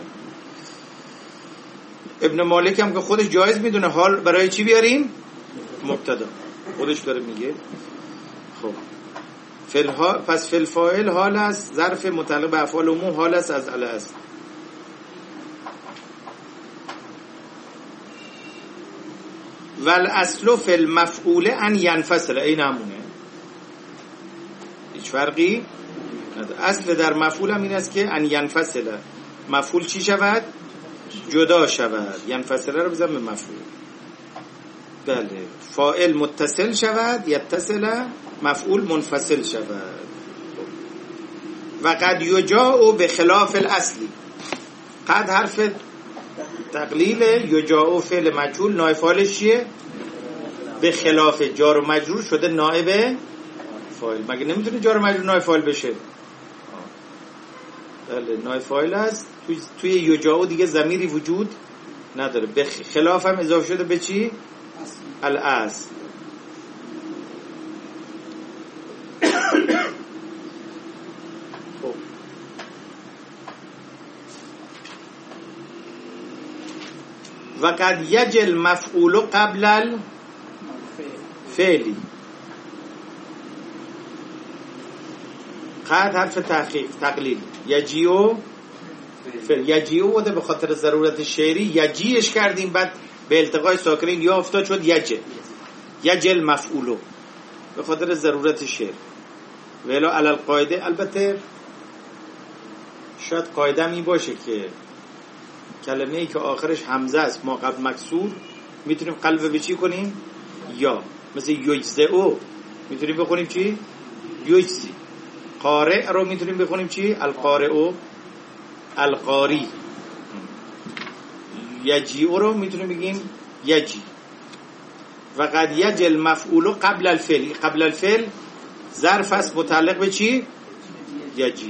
[SPEAKER 1] ابن مالک هم که خودش جایز میدونه حال برای چی بیاریم؟ مبتدا. خودش داره میگه. خب پس فی الفاعل حال است، ظرف متعلق به افعال عموم حال است از الاصل. و الاصل فی المفعول ان ینفصل، این همونه، هیچ فرقی نداره. اصل در مفعول هم این است که ان ینفصل، مفعول چی شود؟ جدا شود. ینفصل رو بزن به مفعول. بله، فاعل متصل شود، یتصل، مفعول منفصل شود. و قد یجاء به خلاف الاصلی، قد حرف تقلیل، یجاء فعل مجهول، نائب فاعلش چیه؟ به خلاف، جار و مجرور شده نائب فاعل. مگه نمیتونه جار و مجرور نائب فاعل بشه؟ بله نائب فاعل است. توی یجاء دیگه ضمیری وجود نداره. به خلاف هم اضافه شده به چی؟ الاصل. و قد یجل مفعول قبل الفعلی. قد حرف تحقیق تقلیل، یجیو فعل، یجیو بوده به خاطر ضرورت شعری یجیش کردیم، بعد به التقای ساکنین یا افتاد شد یجل، یجل مفعولو به خاطر ضرورت شعر. ولی علی القاعده، البته شاید قاعده می باشه که کلمه ای که آخرش همزه است ما قبل مکسور میتونیم قلب به چی کنیم؟ یا مثل یجزئو میتونیم بخونیم چی؟ یجزی. قارئ رو میتونیم بخونیم چی؟ القارئو، القاری. یجیو رو میتونیم بگیم یجی. و قد یجل مفعول قبل الفعل، قبل الفعل ظرف است متعلق به چی؟ یجی.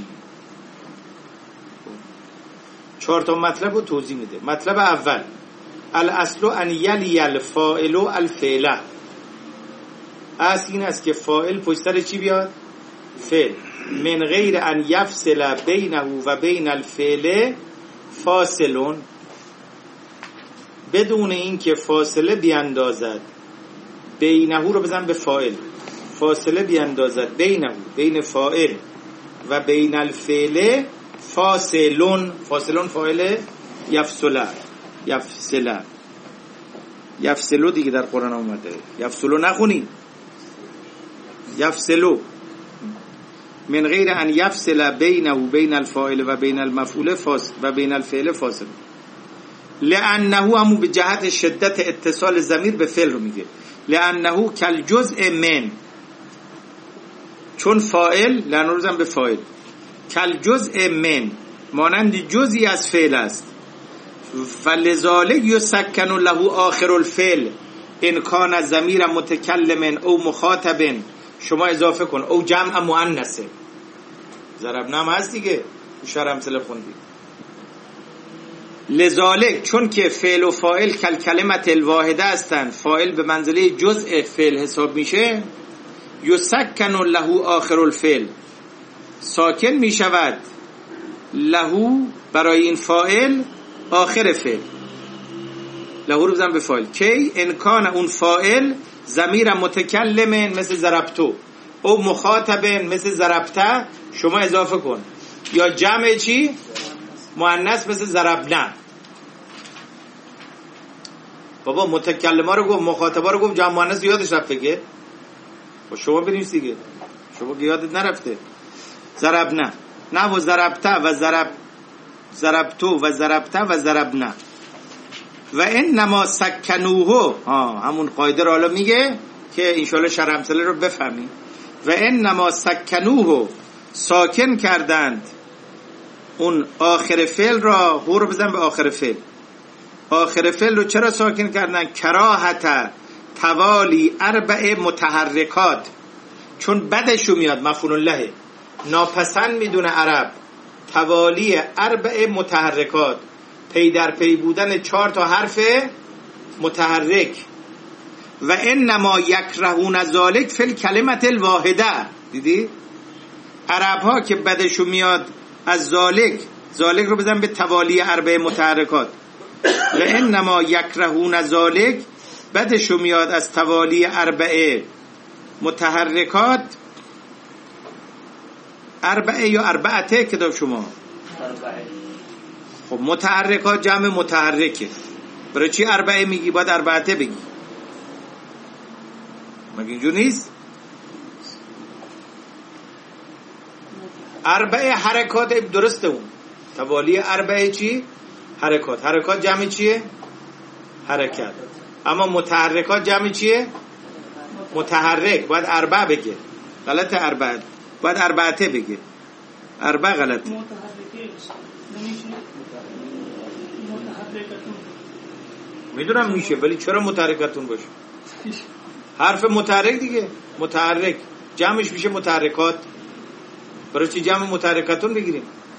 [SPEAKER 1] 4 تا مطلب رو توضیح میده. مطلب اول، الاصل ان یلی الفاعل الفعل. اصل این است که فاعل پشت سر چی بیاد؟ فعل. من غیر ان یفصل بینه و بین الفعل فاصلون، بدون این که فاصله بیاندازد. بینه رو بزن به فاعل، فاصله بیاندازد بینه، بین فاعل و بین الفعل فاصلون. فاصلون فاعل یفصل، یفصل، یفصلو دیگه در قرآن اومده. یفصلو نخونی، یفصلو. من غیر ان یفصل بینه و بین الفاعل و بین المفعول و بین الفعل فاصل. لانه همون به جهت شدت اتصال ضمیر به فعل رو میگه. لانه کل جزء من، چون فاعل، لانه رو بزن به فاعل، کل جزء من مانند جزئی از فعل است. فلذالک یسکن له آخر الفعل ان کان ضمیر متکلم او مخاطب. شما اضافه کن او جمع مؤنثه. ضربنا هم هست دیگه، شرح امثله خوندی. لذالک، چون که فعل و فاعل کل کلمت الواحده هستند، فاعل به منزله جزء فعل حساب میشه. یسکن له آخر الفعل، ساکن می شود له برای این فاعل آخر فعل. له رو بزن به فاعل. کی؟ انکان اون فاعل ضمیر متکلم مثل ضربتو او مخاطب مثل ضربته، شما اضافه کن، یا جمع چی؟ مؤنث مثل ضربنا. بابا متکلمه رو گفت، مخاطبه رو گفت، جمع مؤنث یادش رفته که شما بنویس دیگه، شما که یادت نرفته. ضربنا نه، و ضربته و ضربتو و ضربته و ضربنا. و انما سکنوه، همون قاعده رو حالا میگه که انشالله شرح امثله رو بفهمی. و انما سکنوه، ساکن کردند اون آخر فعل را. هو رو بزن به آخر فعل. آخر فعل رو چرا ساکن کردن؟ کراهت توالی اربع متحرکات، چون بدشو میاد، مفعول له، ناپسند میدونه عرب توالی اربع متحرکات، پی در پی بودن 4 تا حرف متحرک. و انما یکرهون ذالک فی الکلمة الواحده. دیدی عرب ها که بدشو میاد از ذالک رو بزن به توالی اربع متحرکات. و انما یکرهون ذالک، بدشو میاد از توالی اربع متحرکات. اربعه یا اربعته کتاب شما؟
[SPEAKER 2] اربعه.
[SPEAKER 1] خب متحرکات جمع متحرکه، برای چی اربعه میگی؟ باید اربعته بگی، مگه اینجور نیست؟ اربعه حرکات درسته، اون توالی اربعه چی؟ حرکات جمع چیه؟ حرکت. اما متحرکات جمع چیه؟ متحرک. باید اربعه بگه، غلط اربعه، باید اربعته بگه، اربعه غلط. میدونم میشه، ولی چرا متحرکتون باشه؟ حرف متحرک دیگه، متحرک جمعش میشه متحرکات، برای چی جمع متحرکتون بگیریم؟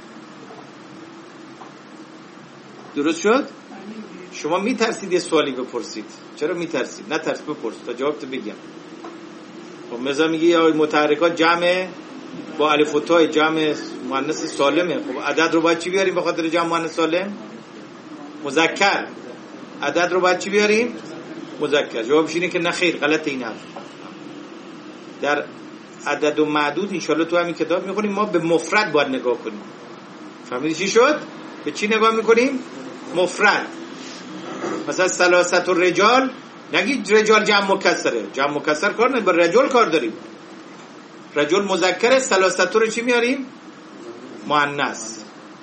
[SPEAKER 1] درست شد؟ شما میترسید یه سوالی بپرسید، چرا میترسید؟ نترس، بپرس تا جواب تو بگم. خب مثلا میگی یا متحرکات جمع با الف و تا، جمع مؤنث سالمه. خب عدد رو باید چی بیاریم به خاطر جمع مؤنث سالم؟ مذکر. عدد رو باید چی بیاریم؟ مذکر. جوابش اینه که نه خیر، غلط این حرف. در عدد و معدود انشالله تو همین کتاب میخونیم ما به مفرد باید نگاه کنیم. فهمیدی چی شد؟ به چی نگاه میکنیم؟ مفرد. مثلا ثلاثه الرجال، نگید رجال جمع مکسره، جمع مکسر کار نه، با رجل کار داریم. رجل مذکره، ثلاثه رو چی میاریم؟ مؤنث.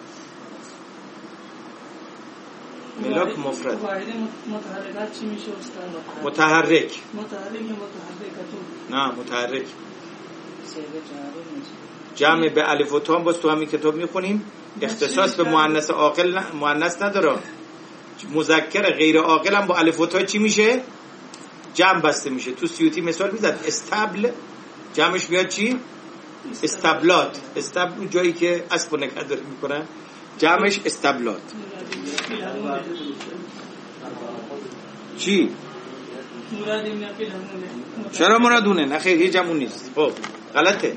[SPEAKER 1] ملاک مفرد.
[SPEAKER 2] متحرکات چی میشه استاد؟
[SPEAKER 1] متحرک.
[SPEAKER 2] متحرکتون.
[SPEAKER 1] نه متحرک. جمع به الف و تا باز تو همین کتاب میخونیم، اختصاص به مؤنث عاقل مؤنث نداره. مذکر غیر عاقل هم با الف و تا چی میشه؟ جمع بسته میشه. تو سیوطی مثال میزد، استبل جمعش بیاد چی؟ استبلات. استبل جایی که اسب و نگهداری میکنن جمعش استبلات. چی؟ چرا مرادونه؟ نه خیر، هیچ جمعون نیست. خب غلطه.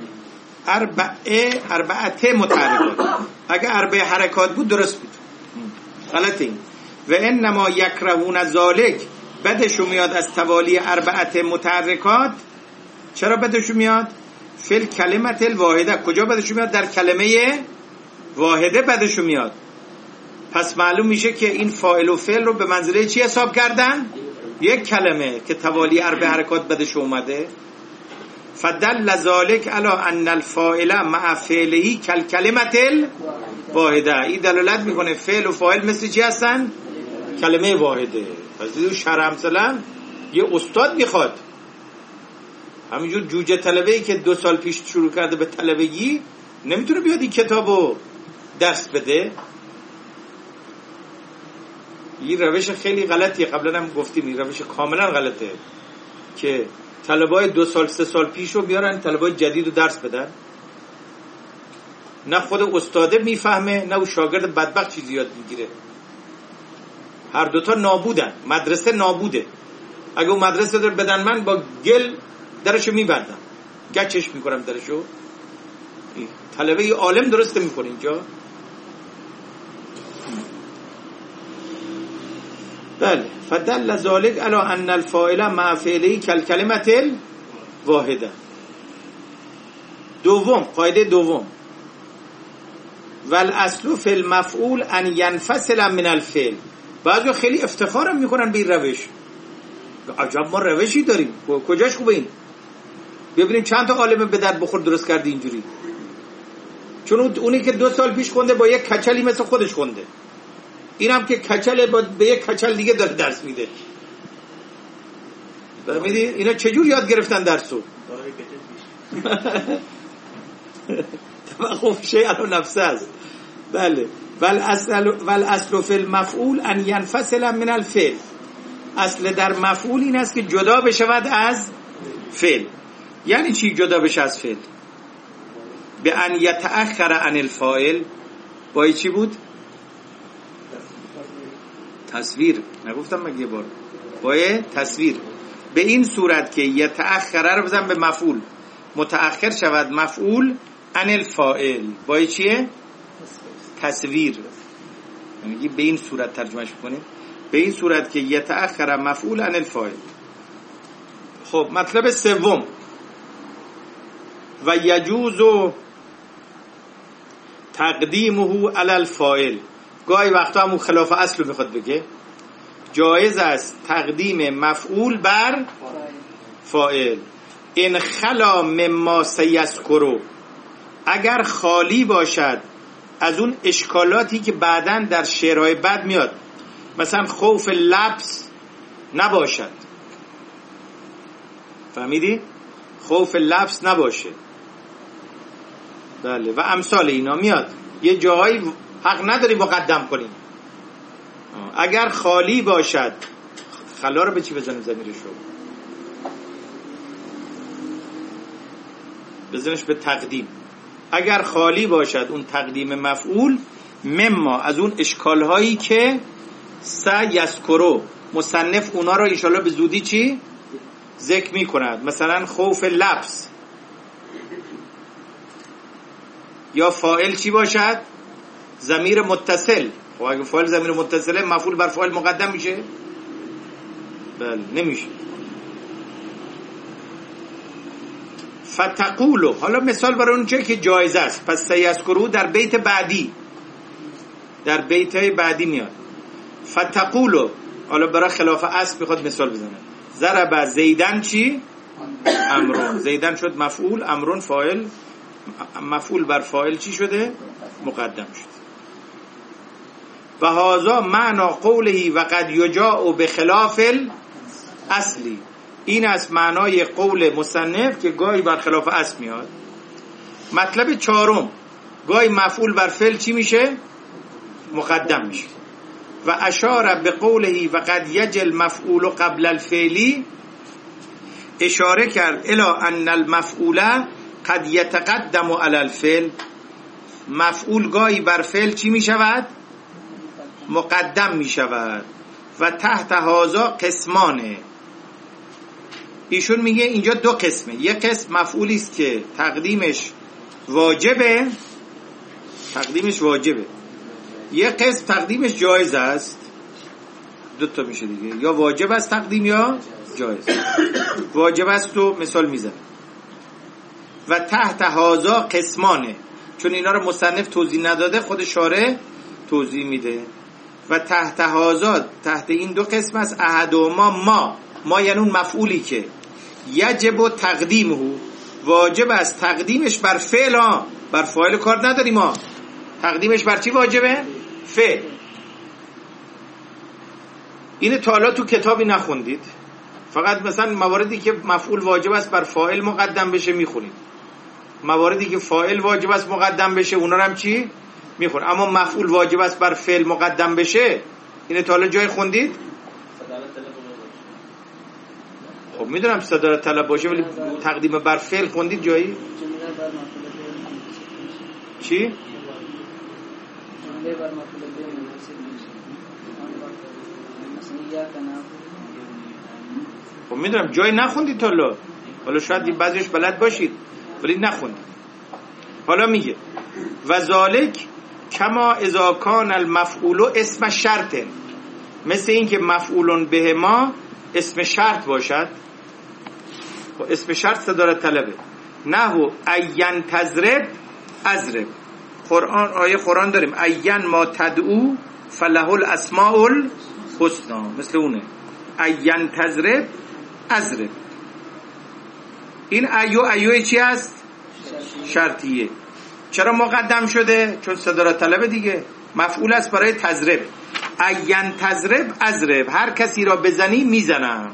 [SPEAKER 1] اربعه متحرکات. اگه اربعه حرکات بود درست بود. غلطه این. و انما یکرهون ذالک، بدشو میاد از توالی اربعه متحرکات. چرا بدشو میاد؟ فی الکلمة الواحده. کجا بدشو میاد؟ در کلمه واحده بدشو میاد. پس معلوم میشه که این فاعل و فعل رو به منزله چی حساب کردن؟ یک کلمه که توالی اربع حرکات بدش اومده. فدل ذالک علی ان الفاعل مع فعله کلمة الواحده. این دلالت میکنه فعل و فاعل مثل چی هستن؟ کلمه واحده. پس دیدو شرح مثلا یه استاد میخواد، همینجور جوجه طلبه‌ای که 2 سال پیش شروع کرده به طلبگی نمیتونه بیاد این کتابو درس بده. این روش خیلی غلطیه، قبلا هم گفتیم این روش کاملا غلطه که طلبای 2 سال 3 سال پیش رو بیارن طلبای جدید رو درس بدن. نه خود استاده میفهمه، نه او شاگرد بدبخت چیزی یاد میگیره. هر دوتا نابودن، مدرسه نابوده. اگه اون مدرسه در بدن من با گل درشو میبندم، گچش میکنم درشو. طلبه عالم درسته میکنه اینجا. بله. فدل ذالک علی ان الفاعل مع فعله کلمة الواحده. دوم، قاعده دوم، والاصل فی المفعول ان ينفصل من الفعل. بعضی خیلی افتخارم میکنن به این روش. عجب ما روشی داریم، کجاش خوبه این؟ ببینیم چند تا عالم به درد بخور درست کردی اینجوری. چون اونی که 2 سال پیش خونده با یک کچلی مثل خودش خونده، اینم که کچل به یک کچل دیگه داره درس میده. فهمیدی اینا چجور یاد گرفتن درسو؟ خب شیء علی نفسه است. بله. والاصل فی المفعول ان ينفصل من الفعل. اصل در مفعول این است که جدا بشود از فعل. یعنی چی جدا بشه از فعل؟ به ان یتأخر عن الفاعل. با چی بود؟ تصویر. نگفتم مگه یه بار؟ با تصویر. به این صورت که یتأخر رو بزن به مفعول، متأخر شود مفعول عن الفاعل. با چیه؟ تصویر. یعنی به این صورت ترجمهش کنیم، به این صورت که یتأخر مفعول عن الفاعل. خب مطلب سوم، و یجوز تقدیمه علی الفاعل. گاهی وقتا هم خلاف اصل رو میخواد بگه. جایز است تقدیم مفعول بر فاعل. ان خلا مما سیذکروا، اگر خالی باشد از اون اشکالاتی که بعداً در شعرهای بعد میاد، مثلا خوف لبس نباشد. فهمیدی؟ خوف لبس نباشه. بله. و امثال اینا میاد. یه جاهایی حق نداری مقدم کنیم. اگر خالی باشد، خلا رو به چی بزنیم ضمیرشو؟ بزنش به تقدیم. اگر خالی باشد اون تقدیم مفعول، مما از اون اشکال هایی که سیذکروا، مصنف اونا رو انشالله به زودی چی ذکر می کند. مثلا خوف لبس، یا فاعل چی باشد؟ ضمیر متصل. خب اگه فاعل ضمیر متصله، مفعول بر فاعل مقدم میشه؟ بله نمیشه. فتقولو، حالا مثال برای اون چیه که جایز است. پس سیذکروا در بیت بعدی، در بیت‌های بعدی میاد. فتقولو، حالا برای خلاف اصل میخواد مثال بزنه. ضرب زیدن چی؟ امرون. زیدن شد مفعول، امرون فاعل. مفعول بر فاعل چی شده؟ مقدم شد. و هذا معنی قوله و قد یجاء بخلاف الاصلی. این از معنای قول مصنف که گاهی بر خلاف اصل میاد. مطلب چهارم، گاهی مفعول بر فعل چی میشه؟ مقدم میشه. و اشاره به قوله و قد یجی المفعول قبل الفعلی، اشاره کرد الی ان المفعول قد یتقدم علی الفعل. مفعول گاهی بر فعل چی میشود؟ مقدم میشود. و تحت هذا قسمانه. ایشون میگه اینجا 2 قسمه. یک قسم مفعولی است که تقدیمش واجبه، یک قسم تقدیمش جایز است. 2 تا میشه دیگه، یا واجب است تقدیم یا جایز. واجب است و مثال میزنه. و تحت هذا قسمانه، چون اینا رو مصنف توضیح نداده، خود شارح توضیح میده. و تحت هذا، تحت این 2 قسم است. احدهما ما یعنی اون مفعولی که یجب تقدیمه، واجب است تقدیمش بر فعل. بر فاعل کار نداریم ما. تقدیمش بر چی واجبه؟ فعل. اینه تا حالا تو کتابی نخوندید، فقط مثلا مواردی که مفعول واجب است بر فاعل مقدم بشه میخونید. مواردی که فاعل واجب است مقدم بشه اونا رو هم چی میخون. اما مفعول واجب است بر فعل مقدم بشه، اینه تا حالا جای خوندید؟ خب میدونم صدارت طلب باشه، ولی تقدیم بر فعل خوندید جایی؟ چی؟ خب میدونم جایی نخوندید تا حالا. حالا شاید بعضیش بلد باشید ولی نخوندید. حالا میگه و ذالک کما اذا کان المفعول اسم شرط، مثل این که مفعول به ما اسم شرط باشد. اسم شرط صدارت طلبه. نحو این تضرب اضرب. قرآن، آیه قرآن داریم این ما تدعو فله الاسماء الحسنا، مثل اونه این تضرب اضرب. این ایو چی است؟ شرطیه. چرا مقدم شده؟ چون صدارت طلب دیگه، مفعول است برای تضرب. این تضرب اضرب، هر کسی را بزنی میزنم.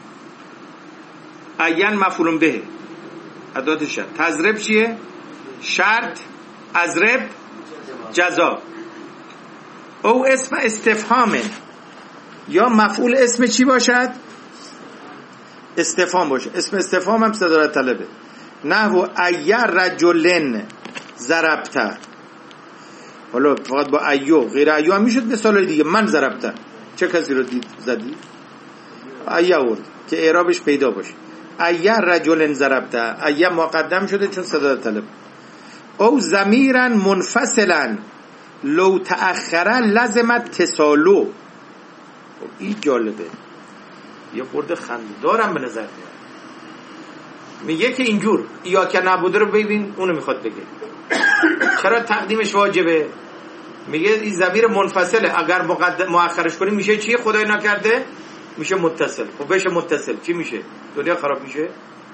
[SPEAKER 1] این مفعول به، ادات شرط. تضرب چیه؟ شرط. اضرب جزا. او اسم استفهامه، یا مفعول اسم چی باشد؟ استفهام باشه. اسم استفهام هم صدارت طلبه. نحو ای رجلن ضربته. حالا فقط با ایو، غیر ایو هم میشد مثال دیگه. من ضربته، چه کسی رو زدی؟ ای آورد که اعرابش پیدا باشه. ای رجلن ضربته، ای مقدم شده چون صدارت طلب. او ضمیرا منفصلا لو تأخر لازم اتصالو. این جالبه، یه خورده خنده‌دارم به نظر میاد. میگه که اینجور یا که نبوده رو ببین، اونو میخواد بگه. چرا تقدیمش واجبه؟ میگه این ضمیر منفصله، اگر مؤخرش کنیم میشه چی؟ خدای نکرده میشه متصل. خب بشه متصل چی میشه؟ دنیا خراب میشه؟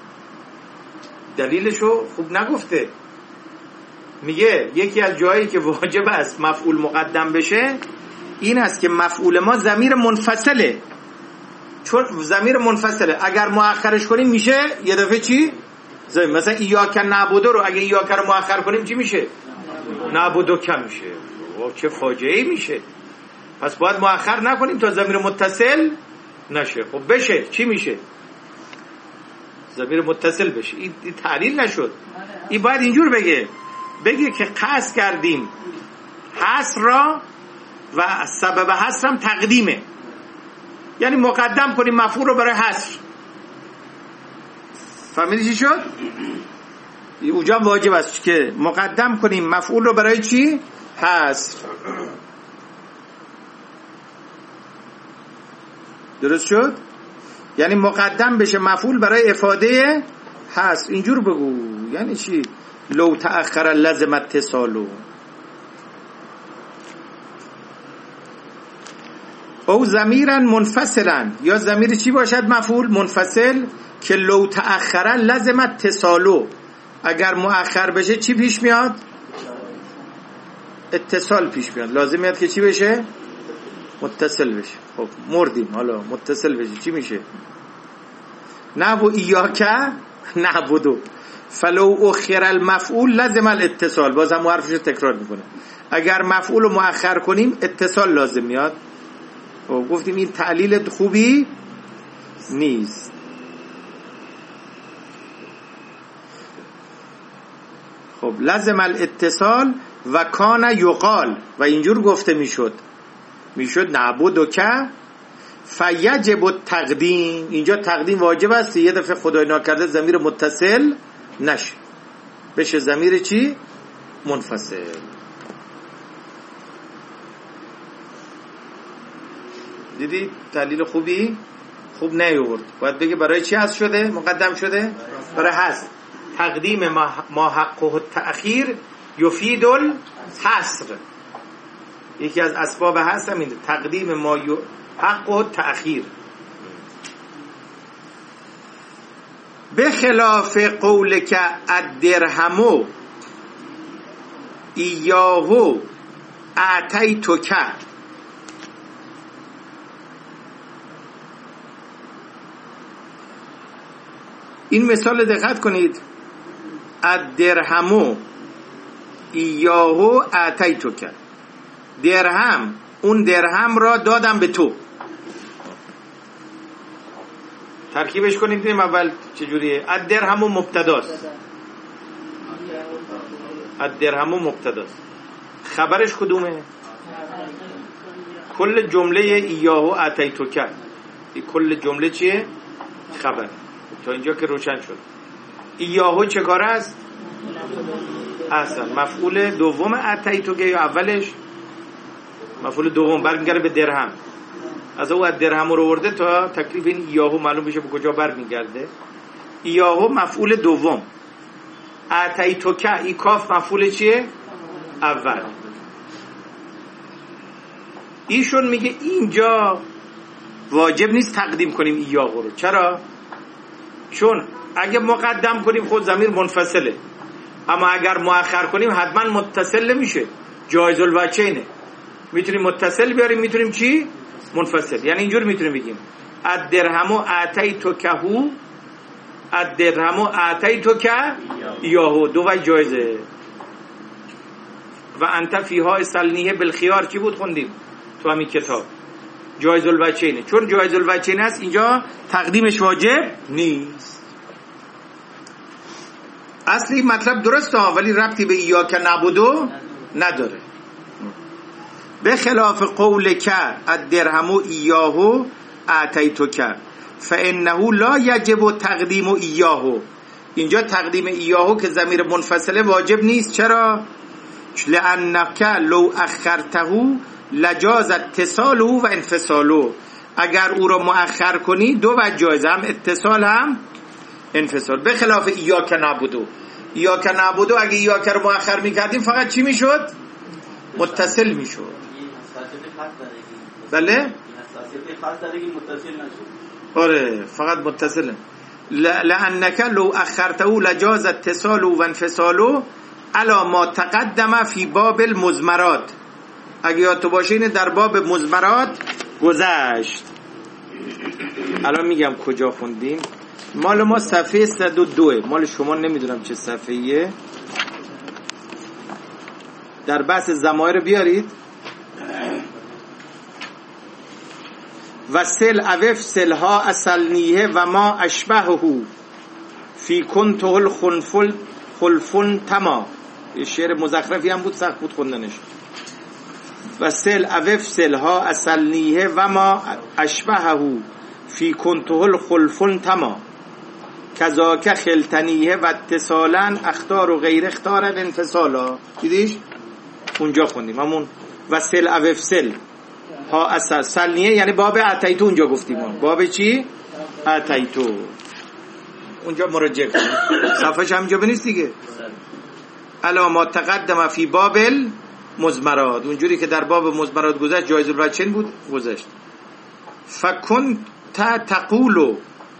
[SPEAKER 1] دلیلشو خوب نگفته. میگه یکی از جایی که واجب است مفعول مقدم بشه این است که مفعول ما ضمیر منفصله. چون ضمیر منفصله اگر مؤخرش کنیم میشه یه دفعه چی؟ مثلا ایاک نعبدو رو اگه ایاک رو مؤخر کنیم چی میشه؟ نعبدو کم میشه. چه فاجعه‌ای میشه. پس باید مؤخر نکنیم تا ضمیر متصل نشه. خب بشه چی میشه؟ ضمیر متصل بشه. این تعلیل نشد. این باید اینجور بگه که قصد کردیم حصر را و سبب حصر هم تقدیمه، یعنی مقدم کنیم مفعول رو برای حصر. فهمیدی چی شد؟ اونجا واجب است که مقدم کنیم مفعول رو برای چی؟ حصر. درست شد؟ یعنی مقدم بشه مفعول برای افاده حصر. اینجور بگو. یعنی چی؟ لو تأخر لازم اتصالو. او ضمیرا منفصلا، یا ضمیر چی باشد؟ مفعول منفصل که لو تأخر لازم اتصالو، اگر مؤخر بشه چی پیش میاد؟ اتصال پیش میاد. لازم میاد که چی بشه؟ متصل بشه. خب مردیم. حالا متصل بشه چی میشه؟ نحو ایاکه نعبدو فلو اخر المفعول لازم الاتصال. باز هم حرفش تکرار میکنه. اگر مفعول رو مؤخر کنیم اتصال لازم میاد. خب گفتیم این تعلیل خوبی نیست. خب لازم الاتصال و کان یقال، و اینجور گفته میشد نعبدو که فیجب التقدیم. اینجا تقدیم واجب است. یه دفعه خدای ناکرده ضمیر متصل نشه، بشه ضمیر چی؟ منفصل. دیدی تعلیل خوبی؟ خوب نیورد. باید بگه برای چی حذف شده؟ مقدم شده؟ برای حذف. تقدیم ما حقه التأخیر یفید الحصر. یکی از اسباب حذف همینه، تقدیم ما حقه التأخیر. به خلاف قول که الدرهمو ایاهو اعطیتو که. این مثال دقت کنید. الدرهمو ایاهو اعطیتو که، درهم، اون درهم را دادم به تو. ترکیبش کنید ببینیم اول چجوریه. الدرهمو مبتداست. الدرهمو مبتداست. خبرش کدومه؟ کل جمله ایاهو اعطیتو که. کل جمله چیه؟ خبر. تا اینجا که روشن شد. ایاهو چه کار است؟ اصلا مفعول دوم اعطیتو که، یا اولش مفعول دوم برمیگرده به درهم. از او درهم رو ورده تا تکلیف این ایاهو معلوم بشه به کجا برمیگرده. ایاهو مفعول دوم، اعطیتو که ای کاف مفعول چیه؟ اول. ایشون میگه اینجا واجب نیست تقدیم کنیم ایاهو رو. چرا؟ چون اگه مقدم کنیم خود ضمیر منفصله، اما اگر مؤخر کنیم حتما متصل نمیشه، جایز الوجهینه. میتونیم متصل بیاریم، میتونیم چی؟ منفصل. یعنی اینجور میتونیم بگیم الدرهم اعطیتکه، الدرهم اعطیتک یاهو، دو وجه جایزه. و انت فیها سلنیه بالخیار چی بود خوندیم تو همین کتاب؟ جایز الوجهینه. چون جایز الوجهینه است اینجا تقدیمش واجب نیست. اصلی مطلب درسته ولی ربطی به ایاک نعبدو نداره. به خلاف قولک الدرهم ایاه اعطیتک فانه لا یجب تقدیم ایاه. اینجا تقدیم ایاه که ضمیر منفصله واجب نیست. چرا؟ لانک لو اخرته لجاز اتصاله و انفصاله. اگر او را مؤخر کنی دو وجه جایز، هم اتصال هم انفصال. به خلاف ایاک نعبدو، ایاک نعبدو اگه ایاک رو مؤخر میکردیم فقط چی میشد؟ متصل میشد. بله؟ آره فقط متصل. لانک لو اخرته لجاز اتصاله و انفصاله علا ما تقدم فی باب المزمرات. اگه یادتون باشه اینه در باب مزمرات گذشت. الان میگم کجا خوندیم. مال ما صفحه 102، مال شما نمیدونم چه صفحه‌ایه. در بحث ضمایر بیارید. و سل اوف سلها اصلنیه و ما اشبهه فی کنته الخنفل خلفن تما. شعر مزخرفی هم بود، سخت بود خوندنش. و سل اوف سلها اصلنیه و ما اشبهه فی کنته الخلفن تما کذاک خلتنیه و اتصالا اختار و غیر اختار انفصالا. دیدیش؟ اونجا خوندیم همون و سل اوف سل ها اصل سلنیه یعنی باب اعطیتو. اونجا گفتیم باب چی؟ اعطیتو. اونجا مراجعه کنیم. صفحه‌ش همینجا بنویس دیگه. الا ما تقدم فی باب المزمرات، اونجوری که در باب مزمرات گذشت جایز الوجهین بود گذشت. فکنت تقولو،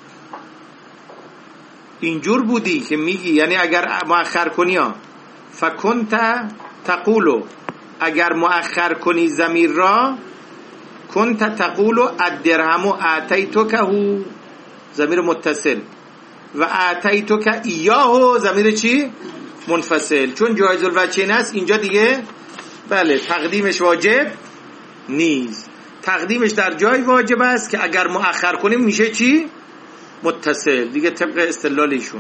[SPEAKER 1] اینجور بودی که میگی، یعنی اگر مؤخر کنی ها. فکنت تقولو، اگر مؤخر کنی ضمیر را، کنت تقولو الدرهم اعطیتکه ضمیر متصل و اعطیتک ایاه ضمیر چی؟ منفصل. چون جایز الوجهین است اینجا دیگه بله تقدیمش واجب نیست. تقدیمش در جای واجب است که اگر مؤخر کنیم میشه چی؟ متصل دیگه طبق استدلال ایشون.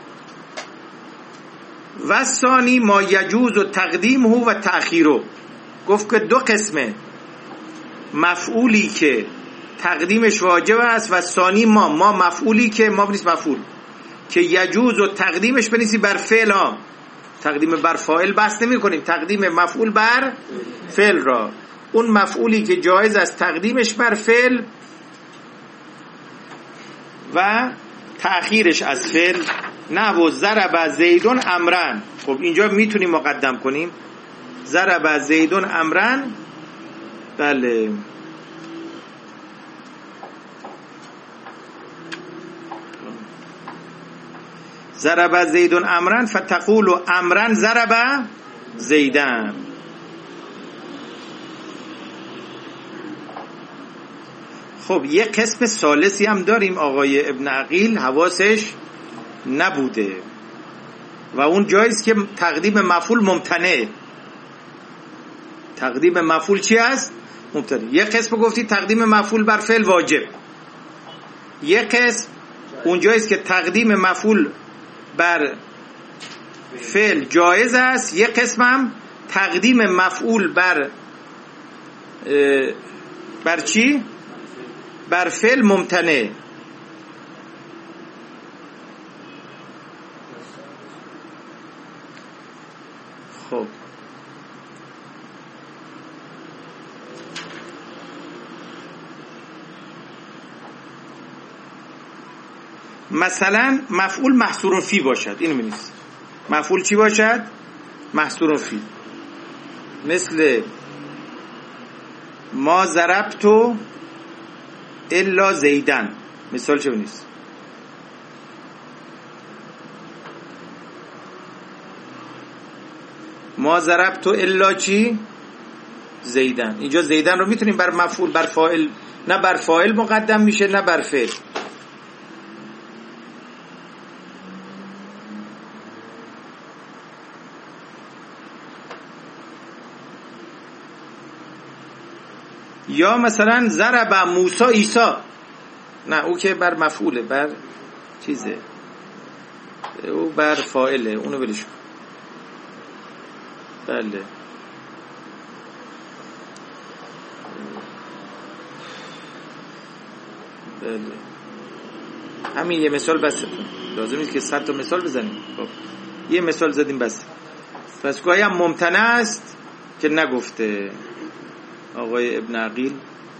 [SPEAKER 1] و ثانی ما یجوز و تقدیمه و تأخیره. گفت که دو قسمه مفعولی که تقدیمش واجب است و ثانی ما مفعولی که ما بنیست مفعول که یجوز و تقدیمش بنیسی بر فعل ها. تقدیم بر فاعل بحث نمی کنیم، تقدیم مفعول بر فعل را. اون مفعولی که جایز است تقدیمش بر فعل و تأخیرش از فعل. نه و ضرب زیدون امرن. خب اینجا میتونیم مقدم کنیم ضرب زیدون امرن. بله ضرب زیدون امرن فتقول امرن ضرب زیدن. خب یه قسم ثالثی هم داریم آقای ابن عقیل حواسش نبوده و اون جاییست که تقدیم مفعول ممتنع. تقدیم مفعول چی است؟ ممتنع. یه قسم گفتی تقدیم مفعول بر فعل واجب، یه قسم اون جاییست که تقدیم مفعول بر فعل جایز است، یه قسم هم تقدیم مفعول بر چی؟ بر فعل ممتنع. خب مثلا مفعول محصور فی باشد. اینو می‌نویسید. مفعول چی باشد؟ محصور فی. مثل ما ضربتو الا زیدن. مثال چه بنویسید؟ ما ضربت الا چی؟ زیدن. اینجا زیدن رو میتونیم بر مفعول بر فاعل، نه بر فاعل مقدم میشه نه بر فعل. یا مثلا ضرب موسی عیسی، نه او که بر مفعوله، بر چیزه، او بر فاعله، اونو بلش کن. بله بله همین یه مثال بستون، لازم نیست که 100 تا مثال بزنیم. خب یه مثال زدیم بس. پس گاهی هم ممتنع است که نگفته آقای ابن عقیل.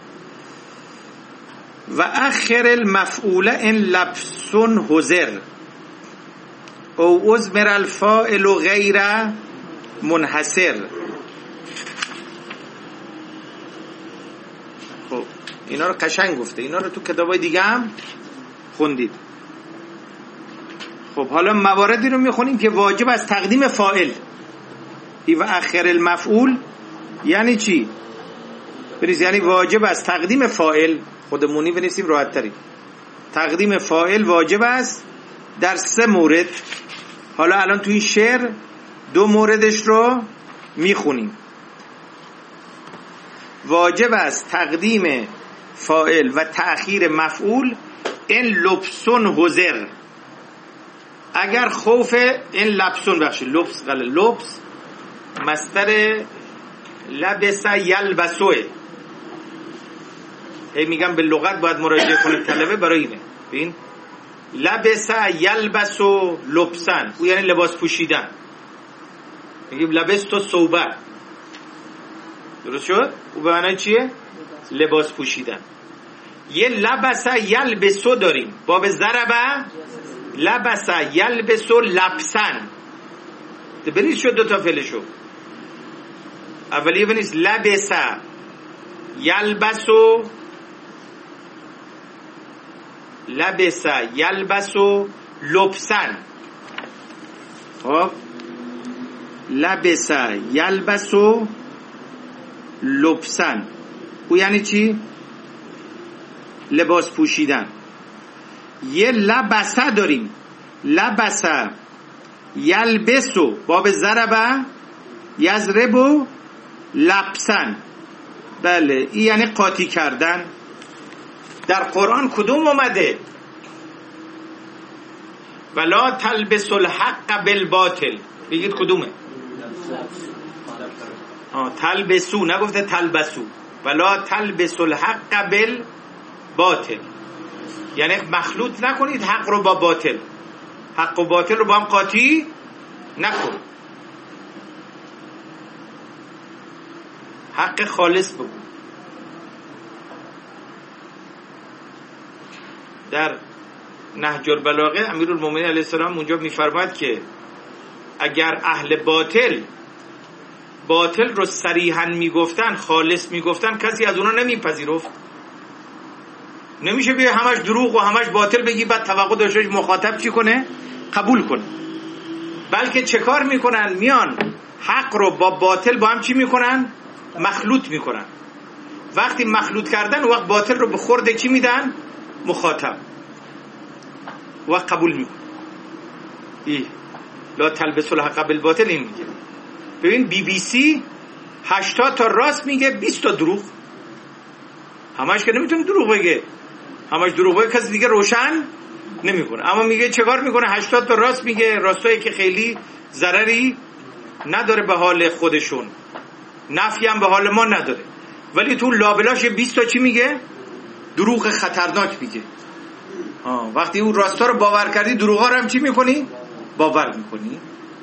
[SPEAKER 1] و اخر المفعول ان لبس حذر او ازمر الفاعل غیر منحصر. خب اینا رو قشنگ گفته، اینا رو تو کتابای دیگه هم خوندید. خب حالا مواردی رو میخونیم که واجب از تقدیم فاعل. و اخر المفعول یعنی چی؟ بنویس یعنی واجب از تقدیم فاعل. خودمونی بنویسیم راحت تری. تقدیم فاعل واجب است در 3 مورد. حالا الان تو این شعر 2 موردش رو میخونیم. واجب است تقدیم فاعل و تأخیر مفعول این لبسون حذر، اگر خوف این لبسون بخشه، لبس غلط، لبس مصدر لبس یلبسوه. میگم به لغت باید مراجعه کنید طلبه برای اینه. ببین لبس یلبسو لبسن، او یعنی لباس پوشیدن. میگیم لبس تو صوبه، درست شد؟ او به معنی چیه؟ لباس پوشیدن. یه لبس یلبسو داریم باب ضربه، لبس یلبسو لبسن. بنویس شد 2 تا فعلشو. اولیه بنویس لبس یلبسو، لبس یلبسو لبسن. خب لبس یلبسو لبسن او یعنی چی؟ لباس پوشیدن. یه لبسه داریم، لبسه یلبسو باب ضربه یضربو لبسن. بله این یعنی قاطی کردن. در قرآن کدوم اومده؟ ولا تلبسوا الحق بالباطل، بگید کدومه؟ تلبسو، نگفته تلبسو. ولا تلبسوا الحق بالباطل یعنی مخلوط نکنید حق رو با باطل، حق و باطل رو با هم قاطی نکن، حق خالص بگو. در نهج البلاغه امیرالمومنین علیه السلام اونجا میفرماید که اگر اهل باطل رو صریحا میگفتن، خالص میگفتن، کسی از اونا نمیپذیرفت. نمیشه بیا همش دروغ و همش باطل بگی بعد توقع داشته مخاطب چی کنه؟ قبول کنه. بلکه چه کار میکنن؟ میان حق رو با باطل با هم چی میکنن؟ مخلوط میکنن. وقتی مخلوط کردن وقت باطل رو به خورد چی میدن؟ مخاطب، وقت قبول میکنه. لا تلبسوا الحق بالباطل این میگه. ببین BBC 80 تا راست میگه 20 تا دروغ. همش که نمیتونه دروغ بگه، همش دروغ بگه کسی دیگه روشن نمیکنه. اما میگه چه کار میکنه؟ 80 تا راست میگه، راستایی که خیلی ضرری نداره به حال خودشون، نفی هم به حال ما نداره، ولی تو لابلاش 20 تا چی میگه؟ دروغ خطرناک میگه. وقتی اون راستا رو باور کردی، دروغا رو هم چی میکنی؟ باور میکنی.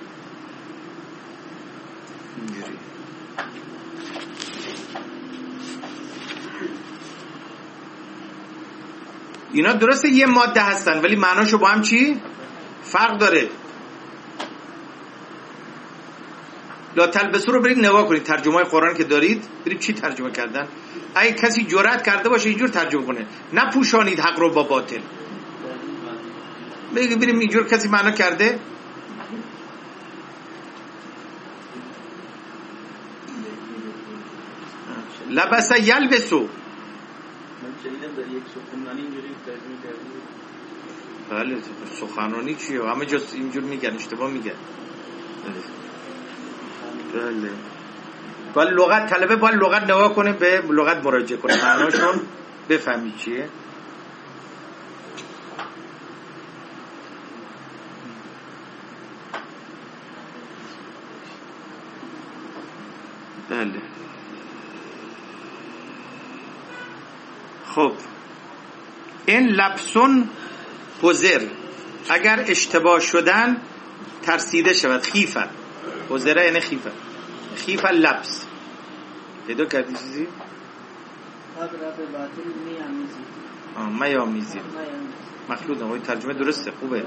[SPEAKER 1] اینا درسته یه ماده هستن ولی معناشو با هم چی؟ فرق داره. لا تلبسو رو برید نگاه کنید، ترجمه های قرآن که دارید برید چی ترجمه کردن. اگه کسی جرأت کرده باشه اینجور ترجمه کنه، نه پوشانید حق رو با باطل. بریم اینجور کسی معنا کرده. لبس یلبسو.
[SPEAKER 3] من شنیدم در یک سخنرانی اینجوری ترجمه کردی.
[SPEAKER 1] بله سخنرانی چیه؟ همه جا اینجور میگن، اشتباه میگن. بله باید لغت طلبه باید لغت نگاه کنه، به لغت مراجعه کنه، معناشون بفهمی چیه. بله خب این لبسون حذر، اگر اشتباه شدن ترسیده شود. خیفه حذره یعنی خیفه، خیفه لبس. پیدا کردی چیزی؟ میامیزی مخلوط نمایی ترجمه درسته، خوبه.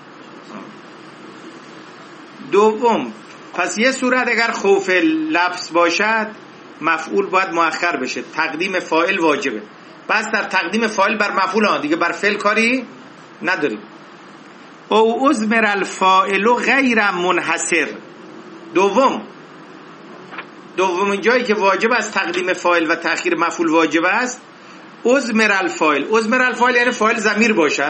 [SPEAKER 1] دوم، پس یه صورت اگر خوف لبس باشد مفعول باید مؤخر بشه، تقدیم فاعل واجبه. پس در تقدیم فاعل بر مفعول دیگه بر فعل کاری نداریم. او ازمر الفاعل غیر منحصر. دوم جایی که واجب است تقدیم فاعل و تأخیر مفعول واجب است، ازمر الفاعل. ازمر الفاعل یعنی فاعل ضمیر باشد.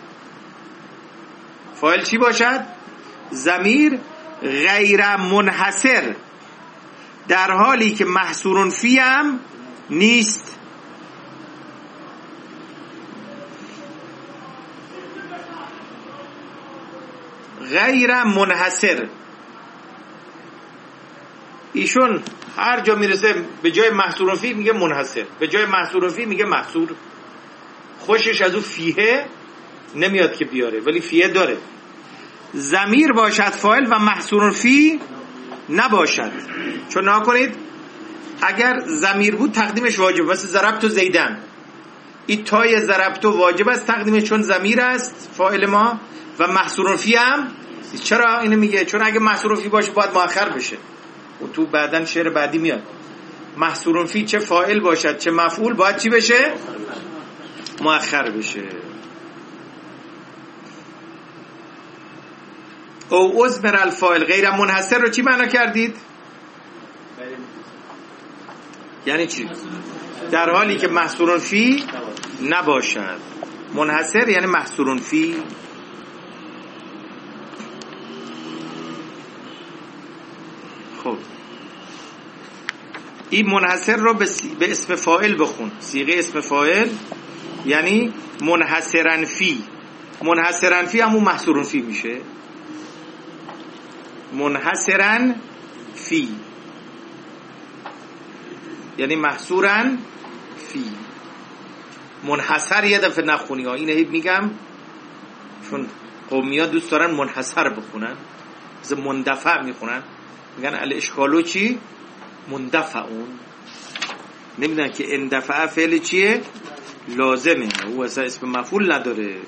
[SPEAKER 1] فاعل چی باشد؟ ضمیر غیر منحصر، در حالی که محصور فی هم نیست. غیر منحصر، ایشون هر جا میرسه به جای محصور فی میگه منحصر، به جای محصور فی میگه محصور. خوشش از او فیه نمیاد که بیاره، ولی فیه داره. ضمیر باشد فاعل و محصور فی نباشد. چون نکنید اگر ضمیر بود تقدیمش واجب، مثل ضربت زیدن. این تای ضربت واجب است تقدیمش چون ضمیر است فاعل ما و محصور فی هم. چرا اینو میگه؟ چون اگه محصور فی باشه باید مؤخر بشه. و تو بعدن شعر بعدی میاد محصور فی چه فاعل باشد چه مفعول باید چی بشه؟ مؤخر بشه. او ازمر الفاعل غیر منحصر رو چی معنا کردید؟ یعنی چی؟ در حالی که محصور فی نباشد. منحصر یعنی محصور فی. خب این منحصر رو به اسم فاعل بخون، صیغه اسم فاعل یعنی منحصرن فی. منحصرن فی همون محصور فی میشه. منحصرن فی یعنی محصورن فی. منحصر یه دفعه نخونی ها، اینه میگم چون قومی ها دوست دارن منحصر بخونن، از مندفع میخونن، میگن الاشکالو چی؟ مندفعون. نمیدونن که اندفع فعل چیه؟ لازمه، او اصلا اسم مفعول نداره.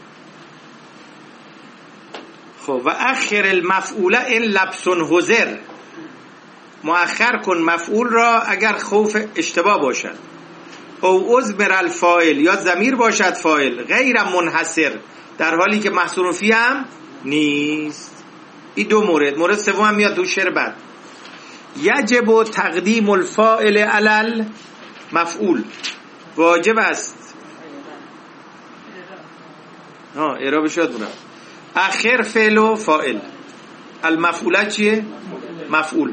[SPEAKER 1] خب و اخر المفعول ان لبسون حذر، مؤخر کن مفعول را اگر خوف اشتباه باشد. او ازمر الفاعل یا ضمیر باشد فاعل غیر منحصر، در حالی که محصور فی هم نیست. این دو مورد. مورد سوم هم میاد تو شعر بعد. یجب تقدیم الفاعل علی المفعول، واجب است. اعرابش یاد بودم. اخر فعل و فاعل. المفعول چیه؟ مفعول.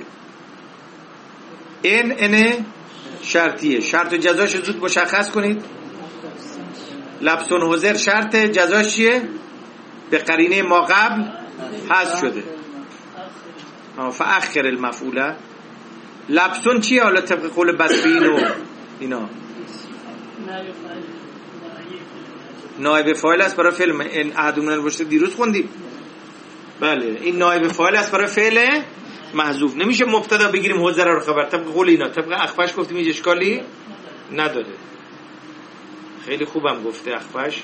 [SPEAKER 1] این شرطیه. شرط و جزاش زود مشخص کنید. لبسون حذر شرط، جزاش چیه؟ به قرینه ما قبل حذف شده. فاخر المفعول. لبسون چیه حالا طبق قول بصرین و اینا؟ نایب فاعل است برای فعل. این احدمون البشر دیروز خوندیم. بله این نایب فاعل است برای فعل محذوف. نمیشه مبتدا بگیریم حذر رو خبر طبق قول اینا. طبق اخفش گفتیم هیچ اشکالی نداره. خیلی خوبم گفته اخفش.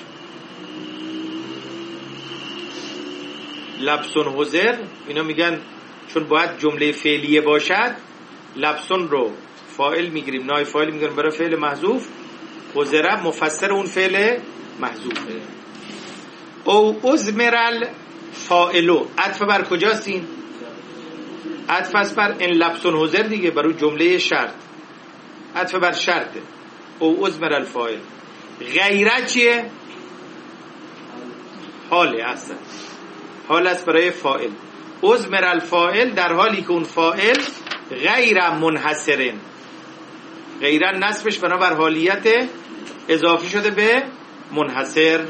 [SPEAKER 1] لبسون حذر اینا میگن چون باید جمله فعلیه باشد، لبسون رو فاعل میگیریم، نایب فاعل میگیریم برای فعل محذوف. حذر مفسر اون فعل محذوفه. او ازمرال فاعلو، عطف بر کجاست این؟ عطف است بر این لبسون حذر دیگه، بر اون جمله شرط. عطف بر شرطه. او ازمر الفاعل. غیره چیه؟ حاله هست، حال است برای فاعل. ازمر الفاعل در حالی که اون فاعل غیر منحصرن، غیره نصبش بنابر حالیت اضافی شده به منحصر.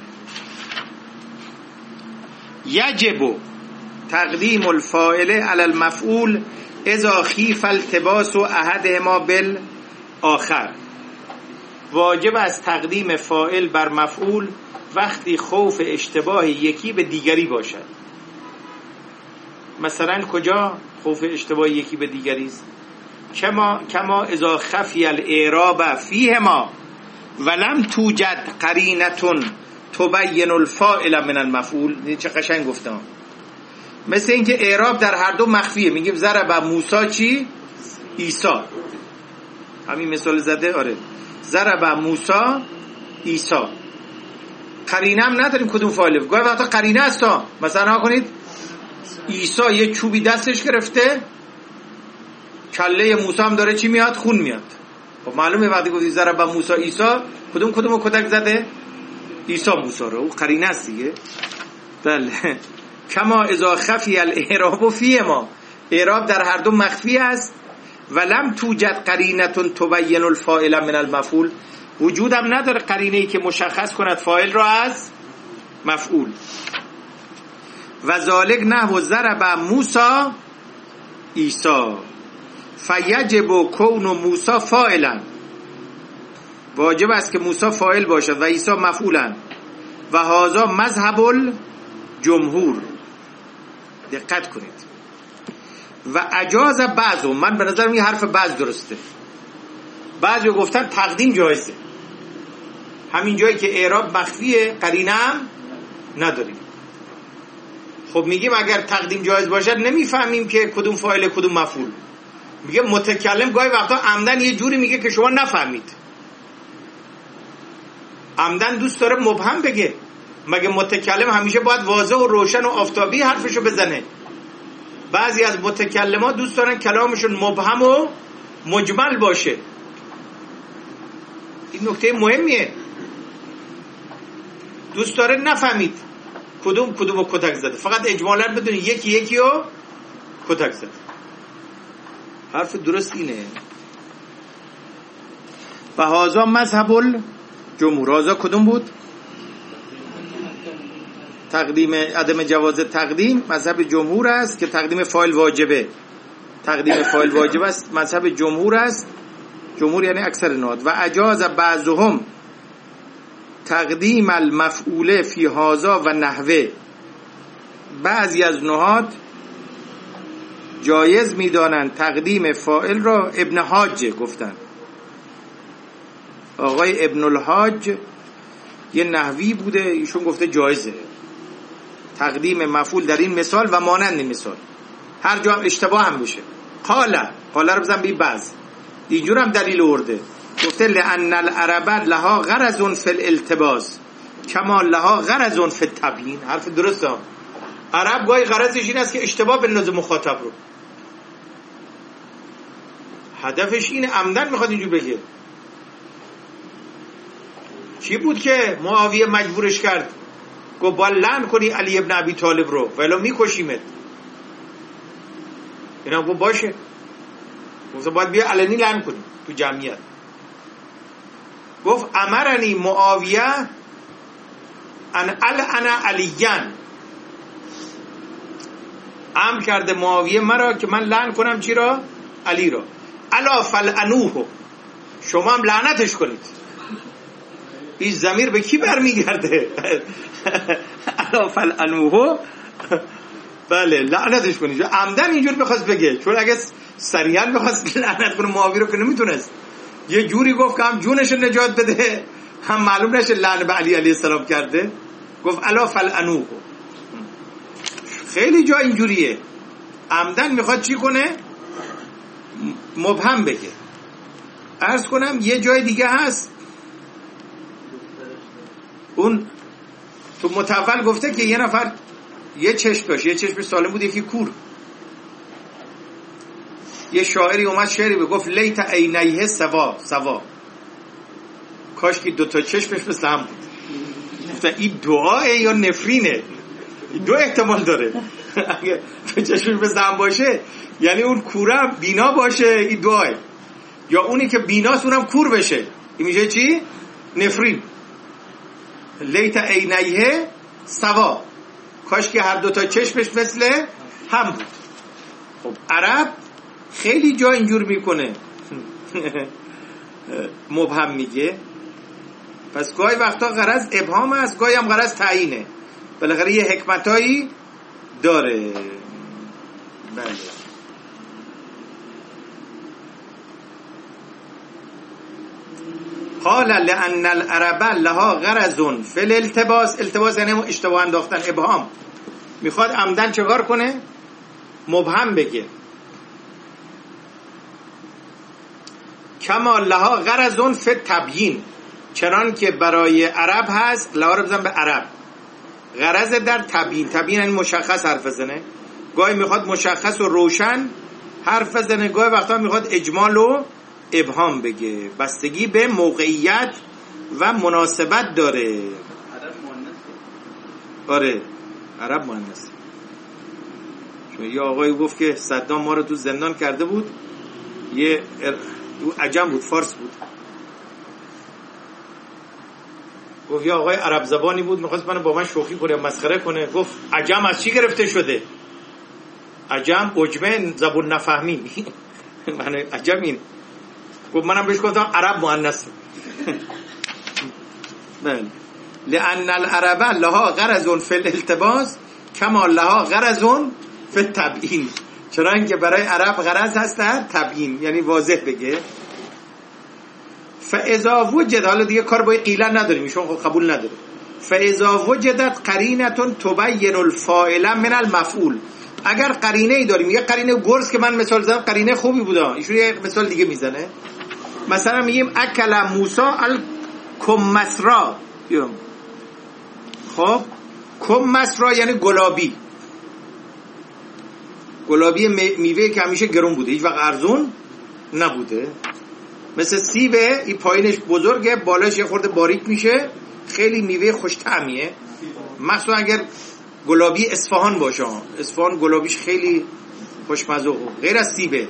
[SPEAKER 1] یجب تقدیم الفاعل علی المفعول اذا خیف التباس احدهما بالآخر. واجب است تقدیم فاعل بر مفعول وقتی خوف اشتباه یکی به دیگری باشد. مثلا کجا خوف اشتباه یکی به دیگری است؟ کما اذا خفی الاعراب فیهما ولم توجد قرینه تبین الفاعل من المفعول. چه قشنگ گفتم. مثل اینکه اعراب در هر دو مخفیه. میگیم ضرب موسی چی؟ عیسی. همین مثال زده. آره ضرب موسی عیسی. قرینه هم نداریم کدوم فاعله. گاهی وقتا قرینه است. مثلا کنید عیسی یه چوبی دستش گرفته، کله موسی هم داره چی میاد؟ خون میاد. خب معلومه وقتی گفتی ضرب موسی عیسی کدومو کتک زده؟ عیسی موسی رو. قرینه است دیگه. بله. کما اذا خفی الاعراب فیهما، اعراب در هر دو مخفی است. ولم توجد قرینه تبین الفاعل من المفعول، وجودم نداره قرینه‌ای که مشخص کند فاعل را از مفعول. و ذالک نحو ضرب موسی عیسی فیجب کون موسی فاعلا، واجب است که موسی فاعل باشد و عیسی مفعولا. و هذا مذهب الجمهور. دقت کنید. و اجاز بعضو، من به نظرم این حرف بعض درسته. بعضی گفتن تقدیم جایزه، همین جایی که اعراب مخفیه قرینه هم نداریم. خب میگیم اگر تقدیم جایز باشد نمیفهمیم که کدوم فاعل کدوم مفعول. میگه متکلم گاهی وقتا عمدن یه جوری میگه که شما نفهمید، عمدن دوست داره مبهم بگه. مگه متکلم همیشه باید واضح و روشن و آفتابی حرفشو بزنه؟ بعضی از متکلمات دوست دارن کلامشون مبهم و مجمل باشه. این نکته مهمیه. دوست داره نفهمید کدومو کتک زده، فقط اجمالا بدون یکی رو کتک زده. حرف درست اینه. و هذا مذهب الجمهور. هذا کدوم بود؟ تقدیم، عدم جواز تقدیم مذهب جمهور است که تقدیم فاعل واجبه. تقدیم فاعل واجب است مذهب جمهور است. جمهور یعنی اکثر نهاد. و اجاز بعضهم تقدیم المفعول فی هذا و نحوه. بعضی از نهاد جایز میدانند تقدیم فاعل را. ابن حاج گفتن، آقای ابن الحاج یه نحوی بوده، ایشون گفته جایزه تقدیم مفعول در این مثال و مانند این مثال. هر جا هم اشتباه هم بشه قال رو بزن بی بعض. اینجور هم دلیل آورده، گفته لأن العرب لها غرض فی الالتباس کما لها غرض فی التبیین. حرف درسته. عرب گاهی غرضش این است که اشتباه بندازه مخاطب رو، هدفش اینه، عمدن میخواد اینجور بگه. چی بود که معاویه مجبورش کرد گفت باید لعن کنی علی ابن ابی طالب رو ولی میکشیمت؟ اینا گفت باشه، گفت باید بیا علنی لعن کنی تو جمعیت. گفت امرنی معاویه ان العن علیان، امر کرده معاویه مرا که من لعن کنم چی را؟ علی را. الا فلعنوه، شما هم لعنتش کنید. این ضمیر به کی برمیگرده؟ الا فلعنوه. بله لعنتش کنید. عمدن اینجور بخواست بگه، چون اگه صریحا بخواست لعنت کنه معاویه رو که نمیتونست. یه جوری گفت که هم جونش نجات بده هم معلوم نشه لعن به علی علیه السلام کرده. گفت الا فلعنوه. خیلی جا اینجوریه، عمدن میخواد چی کنه؟ مبهم بگه. عرض کنم یه جای دیگه هست، اون تو متول گفته که یه نفر یه چشم داشت، یه چشم سالم بود یکی کور. یه شاعری اومد شعری بگفت لیت عینیه سوا سوا، کاش که دوتا چشمش مثل هم بود. گفتن این دعاه یا نفرینه؟ دو احتمال داره. اگه تو چشمش مثل هم باشه یعنی اون کورم بینا باشه، این دعاه، یا اونی که بیناست اونم کور بشه، این میشه چی؟ نفرین. لیت عینیه سوا، کاش که هر دوتا چشمش مثل هم بود. خب عرب خیلی جا اینجور میکنه مبهم میگه، پس گاهی وقتا غرض ابهام است، گاهی هم غرض تعیینه، بالاخره یه حکمتایی داره. بله. قال لأن العرب لها غرض فی الالتباس. التباس یعنی اشتباه انداختن، ابهام. میخواد عمدن چکار کنه؟ مبهم بگه. کما لها غرض فی التبیین، چنان که برای عرب هست، لها رو بزن به عرب، غرض در تبیین. تبیین یعنی مشخص حرف بزنه، گاهی میخواد مشخص و روشن حرف بزنه، گاهی وقتا میخواد اجمال و ابهام بگه، بستگی به موقعیت و مناسبت داره.
[SPEAKER 3] عرب مؤنث.
[SPEAKER 1] آره عرب مؤنث. چون یه آقایی گفت که صدام ما رو تو زندان کرده بود، یه عجم بود، فارس بود، گفت یه آقای عرب زبانی بود میخواست منو با من شوخی کنه، مسخره کنه. گفت عجم از چی گرفته شده؟ عجم عجمه زبون نفهمی. من عجم این. گفت منم بهش گفتم عرب مؤنث. بله. لأن العرب لها غرض فی الالتباس کما لها غرض فی التبیین، چرا اینکه برای عرب غرض هست در تبیین، یعنی واضح بگه. فاذا وجد، حالا دیگه کار با قیل نداریم، ایشون خب قبول نداره. فاذا وجدت قرینه تبین الفاعل من المفعول، اگر قرینه ای داریم، یه قرینه گرز که من مثال زدم قرینه خوبی بوده، ایشون یه مثال دیگه میزنه، مثلا میگیم اکل موسی الکمثرا. خب کمثرا یعنی گلابی، گلابی میوه که همیشه گرون بوده، هیچ وقت ارزون نبوده، مثل سیبه، این پایینش بزرگه بالاش یه خورده باریک میشه، خیلی میوه خوش طعمیه، مخصوصا اگر گلابی اصفهان باشه. اصفهان گلابیش خیلی خوشمزه، غیر از سیبه.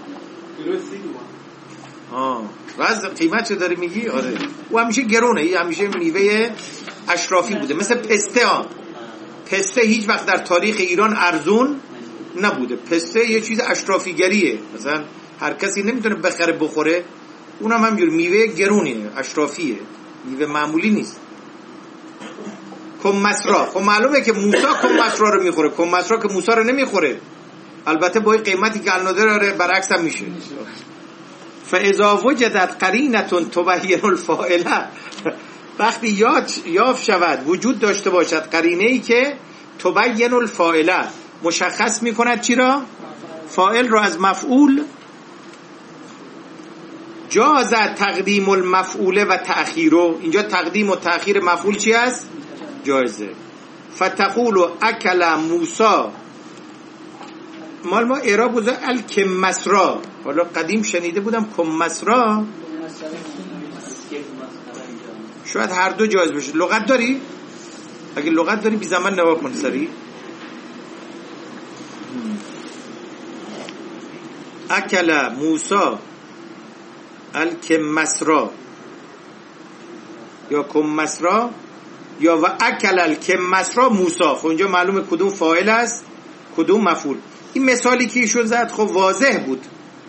[SPEAKER 1] واسه قیمت چه داری میگی؟ آره او همیشه گرونه، این همیشه میوه اشرافی بوده، مثل پسته. پسته هیچ وقت در تاریخ ایران ارزون نبوده، پسته یه چیز اشرافیگریه، مثلا هر کسی نمیتونه بخره بخوره، اونم همینجور میوه گرونیه، اشرافیه، میوه معمولی نیست. کمثرا، خب معلومه که موسی کمثرا رو میخوره، کمثرا که موسی رو نمیخوره، البته با این قیمتی که الان داره برعکس هم میشه. فاذا وجدت قرینه تبین الفاعل، وقتی یافت شود، وجود داشته باشد قرینه ای که تبین الفاعل، مشخص میکند چی را؟ فاعل را از مفعول. جاز تقدیم المفعول و تأخیره، اینجا تقدیم و تأخیر مفعول چی است؟ جایزه. فتقول اکل موسی، مال ما اعراب بوده الکمثرا، حالا قدیم شنیده بودم کمثرا، شاید هر دو جایز بشه. لغت داری؟ اگه لغت داری بی زمان نوا کن سری. اکل موسی الکمثرا یا کمثرا یا و اکل الکمثرا موسی، خب اینجا معلومه کدوم فاعل است کدوم مفعول. این مثالی که ایشون زد خب واضح بود،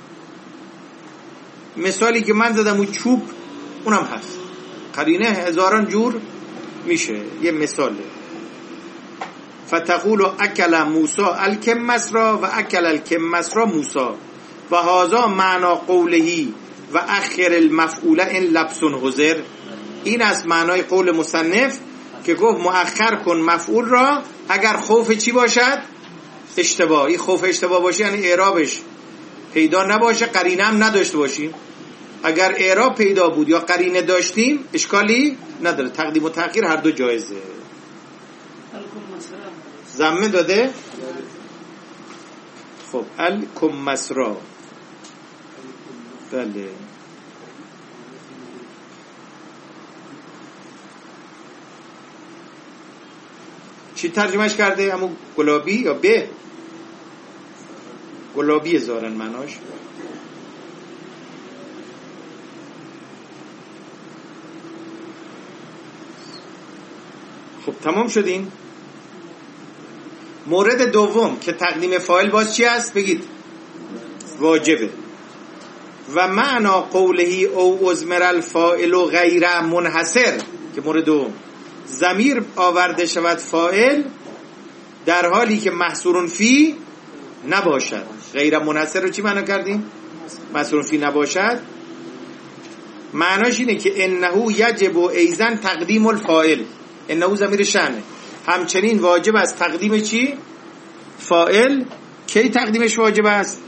[SPEAKER 1] مثالی که من زدم اون چوب اونم هست، قرینه هزاران جور میشه، یه مثاله. فتقول اکل موسی الکمثرا و اکل الکمثرا موسی و هذا معنا قوله و اخر المفعول ان لبس حذر. این از معنای قول مصنف که گفت مؤخر کن مفعول را اگر خوف چی باشد؟ اشتباه. این خوف اشتباه باشه یعنی اعرابش پیدا نباشه، قرینه هم نداشته باشیم. اگر اعراب پیدا بود یا قرینه داشتیم اشکالی نداره، تقدیم و تأخیر هر دو جایزه. ضمه داده؟ خب الکمثرا بله. چی ترجمهش کرده؟ همون گلابی یا به گلابی زارن معناش. خب تمام شدین. مورد دوم که تقدیم فاعل باز چی است؟ بگید. واجبه. و معنا قوله او ازمر الفاعل غیر منحصر، که مورد دوم ضمیر آورده شود فاعل در حالی که محصور فی نباشد. غیر منحصر رو چی معنا کردیم؟ محصور فی نباشد. معناش اینه که انه یجب ایضا تقدیم الفاعل، انه ضمیر شأنه، همچنین واجب است تقدیم چی؟ فاعل. کی تقدیمش واجب است؟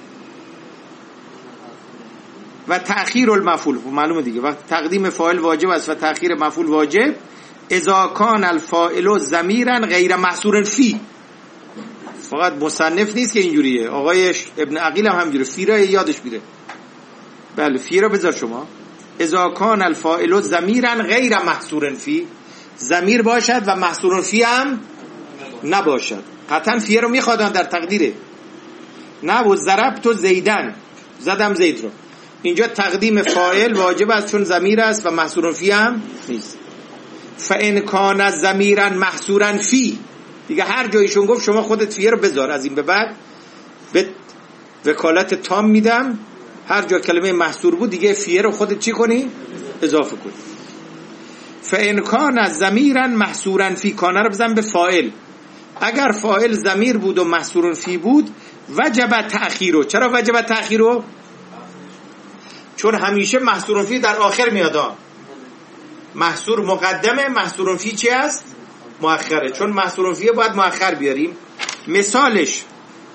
[SPEAKER 1] و تأخیر المفعول. معلومه دیگه، وقت تقدیم فاعل واجب است و تأخیر مفعول واجب اذا کان الفاعل ضمیرا غیر محصور فی. فقط مصنف نیست که اینجوریه، آقای ابن عقیل هم همینجوره. فی را یادش میره. بله فی را بذار شما. اذا کان الفاعل ضمیرا غیر محصور فی، ضمیر باشد و محصور فی هم نباشد. قطعا فی رو میخوادن در تقدیره. نه و ضربت زیدن، زدم زید رو. اینجا تقدیم فاعل واجب است چون ضمیر است و محصور فی هم نیست. فان کان ضمیرا محصورا فی، دیگه هر جایشون گفت شما خودت فی رو بذار. از این به بعد به وکالت تام میدم، هر جا کلمه محصور بود دیگه فی رو خودت چی کنی؟ اضافه کنی. فان کان ضمیرا محصورا فی، کان رو بزن به فاعل. اگر فاعل ضمیر بود و محصور فی بود وجب تأخیرو. چرا وجب تأخیرو؟ چون همیشه محصور فی در آخر میاد. محصور مقدمه، محصور فی چی است؟ مؤخره. چون محصور فی باید مؤخر بیاریم. مثالش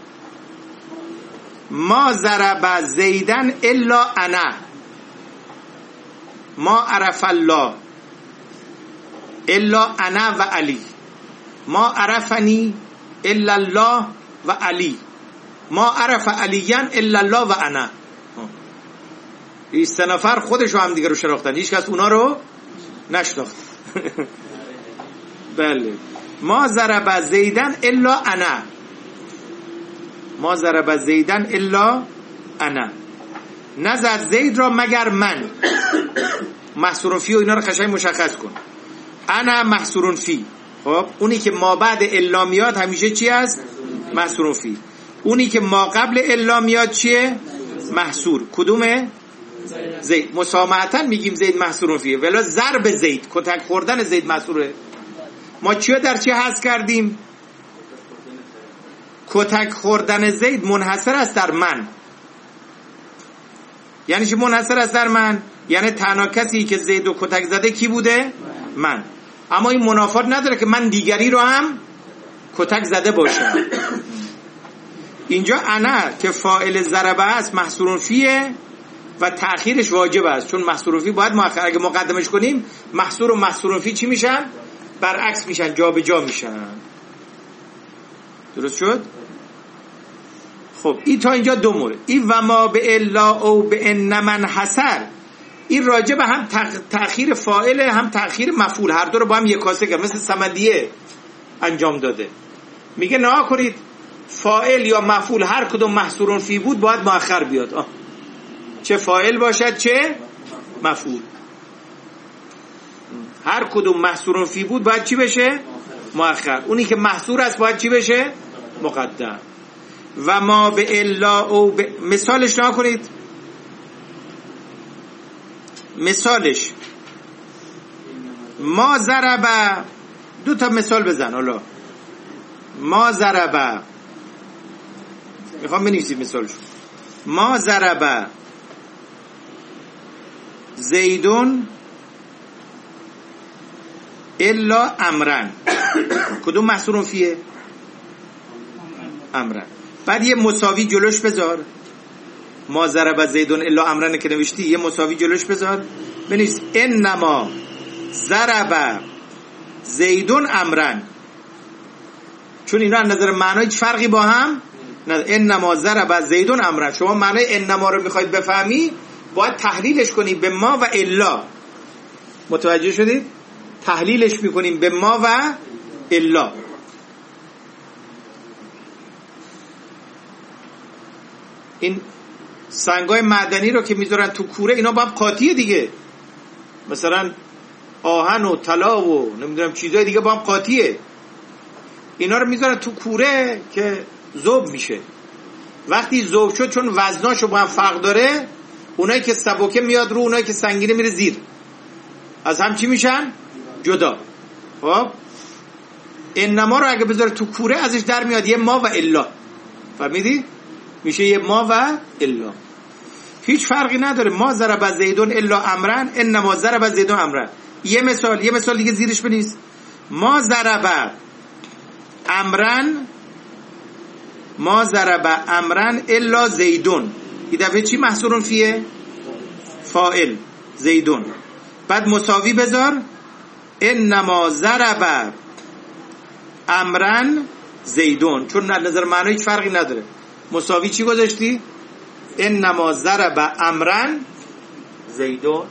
[SPEAKER 1] ما ضرب زیدن الا انا، ما عرف الله الا انا و علی، ما عرفنی الا الله و علی، ما عرف علیان الا الله و انا. این سه نفر خودشو هم دیگه رو شناختن، هیچ کس اونا رو نشناخت. بله. ما ضرب زیدن الا انا، ما ضرب زیدن الا انا، نزد زید را مگر من. محصور فی و اینا رو قشنگ مشخص کن. انا محصور فی. خب اونی که ما بعد الا میاد همیشه چی است؟ محصور فی. اونی که ما قبل الا میاد چیه؟ محصور. کدومه؟ زید. مسامحتاً میگیم زید محصور فیه، ولی ضرب زید، کتک خوردن زید محصوره. ما چیو در چی حذف کردیم؟ کتک خوردن زید منحصر است در من. یعنی چی منحصر است در من؟ یعنی تنها کسی که زید و کتک زده کی بوده؟ من. اما این منافات نداره که من دیگری رو هم کتک زده باشم. اینجا انا که فاعل ضربه است محصور فیه و تأخیرش واجب است، چون محصور فی باید مؤخر. اگه مقدمش کنیم محصور و محصور فی چی میشن؟ برعکس میشن، جا به جا میشن. درست شد؟ خب این تا اینجا دو مورد. این و ما به الا او به ان من حسر، این راجع به هم تأخیر فاعل هم تأخیر مفعول، هر دو رو با هم یک کاسه کرد، مثل سمدیه انجام داده. میگه نه کنید فاعل یا مفعول هر کدوم محصور فی بود باید مؤخر بیاد. چه فاعل باشد چه مفعول. هر کدوم محصور فی بود باید چی بشه؟ مؤخر. اونی که محصور است باید چی بشه؟ مقدم. و ما به الا او به... مثالش نها کنید. مثالش ما ضرب، دو تا مثال بزن. حالا ما ضرب، میخوام بنویسید مثالش. ما ضرب زیدون الا امرن، کدوم محصور فیه؟ امرن. بعد یه مساوی جلوش بذار. ما ضرب زیدون الا امرن که نوشتی یه مساوی جلوش بذار، بنویس انما ضرب زیدون امرن، چون اینا از نظر معنای هیچ فرقی با هم نداره. انما ضرب زیدون امرن. شما معنای انما رو میخواید بفهمی باید تحلیلش کنیم به ما و الا. متوجه شدید؟ تحلیلش میکنیم به ما و الا. این سنگای معدنی رو که میذارن تو کوره، اینا با هم قاطیه دیگه. مثلا آهن و طلا و نمیدونم چیزای دیگه با هم قاطیه. اینا رو میذارن تو کوره که ذوب میشه. وقتی ذوب شد، چون وزناشو با هم فرق داره، اونایی که سبکه میاد رو، اونایی که سنگینه میره زیر، از هم چی میشن؟ جدا. خب انما رو اگه بذاره تو کوره، ازش در میاد یه ما و الا. فهمیدی؟ میشه یه ما و الا. هیچ فرقی نداره. ما ضرب زیدون الا امرن، انما ضرب زیدون امرن. یه مثال دیگه زیرش بنویس. ما ضرب امرن الا زیدون. این دفعه چی محصورون فیه؟ فاعل زیدون. بعد مساوی بذار انما ضرب امرن زیدون، چون نظر معنی هیچ فرقی نداره. مساوی چی گذاشتی؟ انما ضرب امرن زیدون.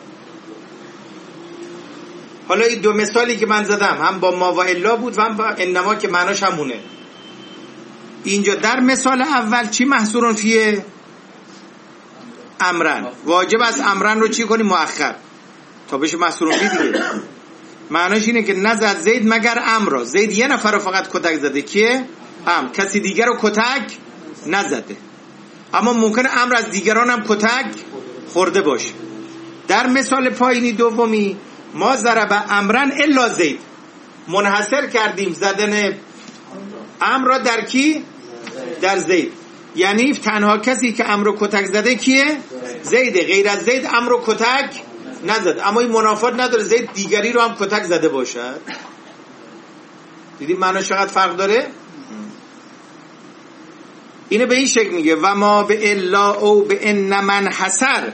[SPEAKER 1] حالا این دو مثالی که من زدم، هم با ما و الا بود و هم با انما که معناش همونه. اینجا در مثال اول چی محصورون فیه؟ امرن. واجب است امرن رو چی کنی؟ مؤخر تا بشه محصورون فیه دیگه. معناش اینه که نزد زید مگر امر. زید یه نفر رو فقط کتک زده، کیه؟ کسی دیگر رو کتک نزده، اما ممکنه امر از دیگران هم کتک خورده باشه. در مثال پایینی دومی ما ضرب امرن الا زید، منحصر کردیم زدن امر را در کی؟ در زید. یعنی تنها کسی که امر رو کتک زده کیه؟ زیده. غیر از زید امر رو کتک نزد، اما این منافات نداره زید دیگری رو هم کتک زده باشد. دیدیم معنی چقدر فرق داره؟ اینه به این شکل میگه و ما به الا او به ان من حسر.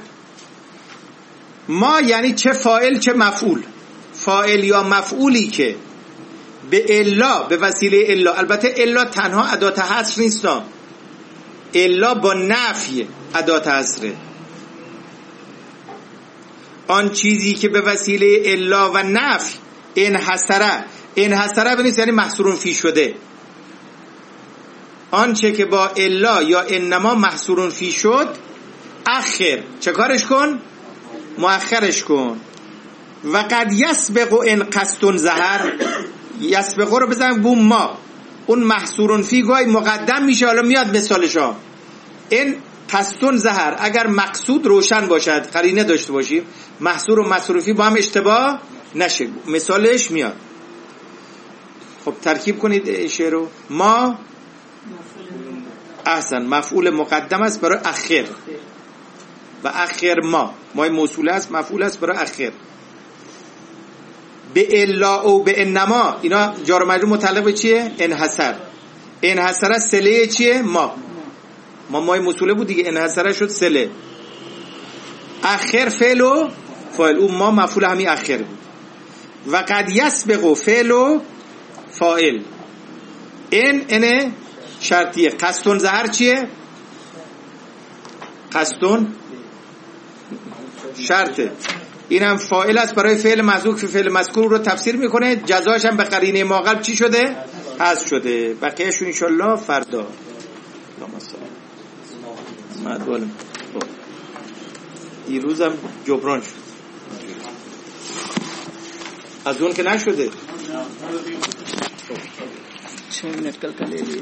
[SPEAKER 1] ما یعنی چه فاعل چه مفعول. فاعل یا مفعولی که به الا، به وسیله الا، البته الا تنها ادات حصر نیست، الا با نفی ادات حصره. آن چیزی که به وسیله الا و نفی انحصره بنویس، یعنی محصورون فی شده. آنچه که با الا یا انما محصورون فی شد، اخر چه کارش کن؟ مؤخرش کن. و قد یسبق ان قصد ظهر. یسبق رو بزن بوم ما، اون محصورون فی گاهی مقدم میشه. حالا میاد مثالش ها. این قصد ظهر، اگر مقصود روشن باشد، قرینه داشته باشیم، محصور و محصور فی با هم اشتباه نشه. مثالش میاد. خب ترکیب کنید شعر رو. ما احسن مفعول مقدم است برای اخر و اخر ما موصول است، مفعول است برای اخر. به الا او به انما، اینا جار و مجرور متعلق به چیه؟ انحصر صله چیه؟ ما موصوله بود دیگه، انحصر شد صله. اخر فعل و فاعل، اون ما مفعول همین اخر بود. و قد یسبق فعل و فاعل. این شرطیه. قصدون ظهر چیه؟ قصدون شرطه. اینم فاعل است برای فعل محذوف که فعل مذکور رو تفسیر میکنه. جزاش هم به قرینه ما قبل چی شده؟ حذف شده. بقیه‌اش ان شاء الله فردا. دیروزم جبران شد، از اون که نشده.
[SPEAKER 2] چه منت کل کل لیے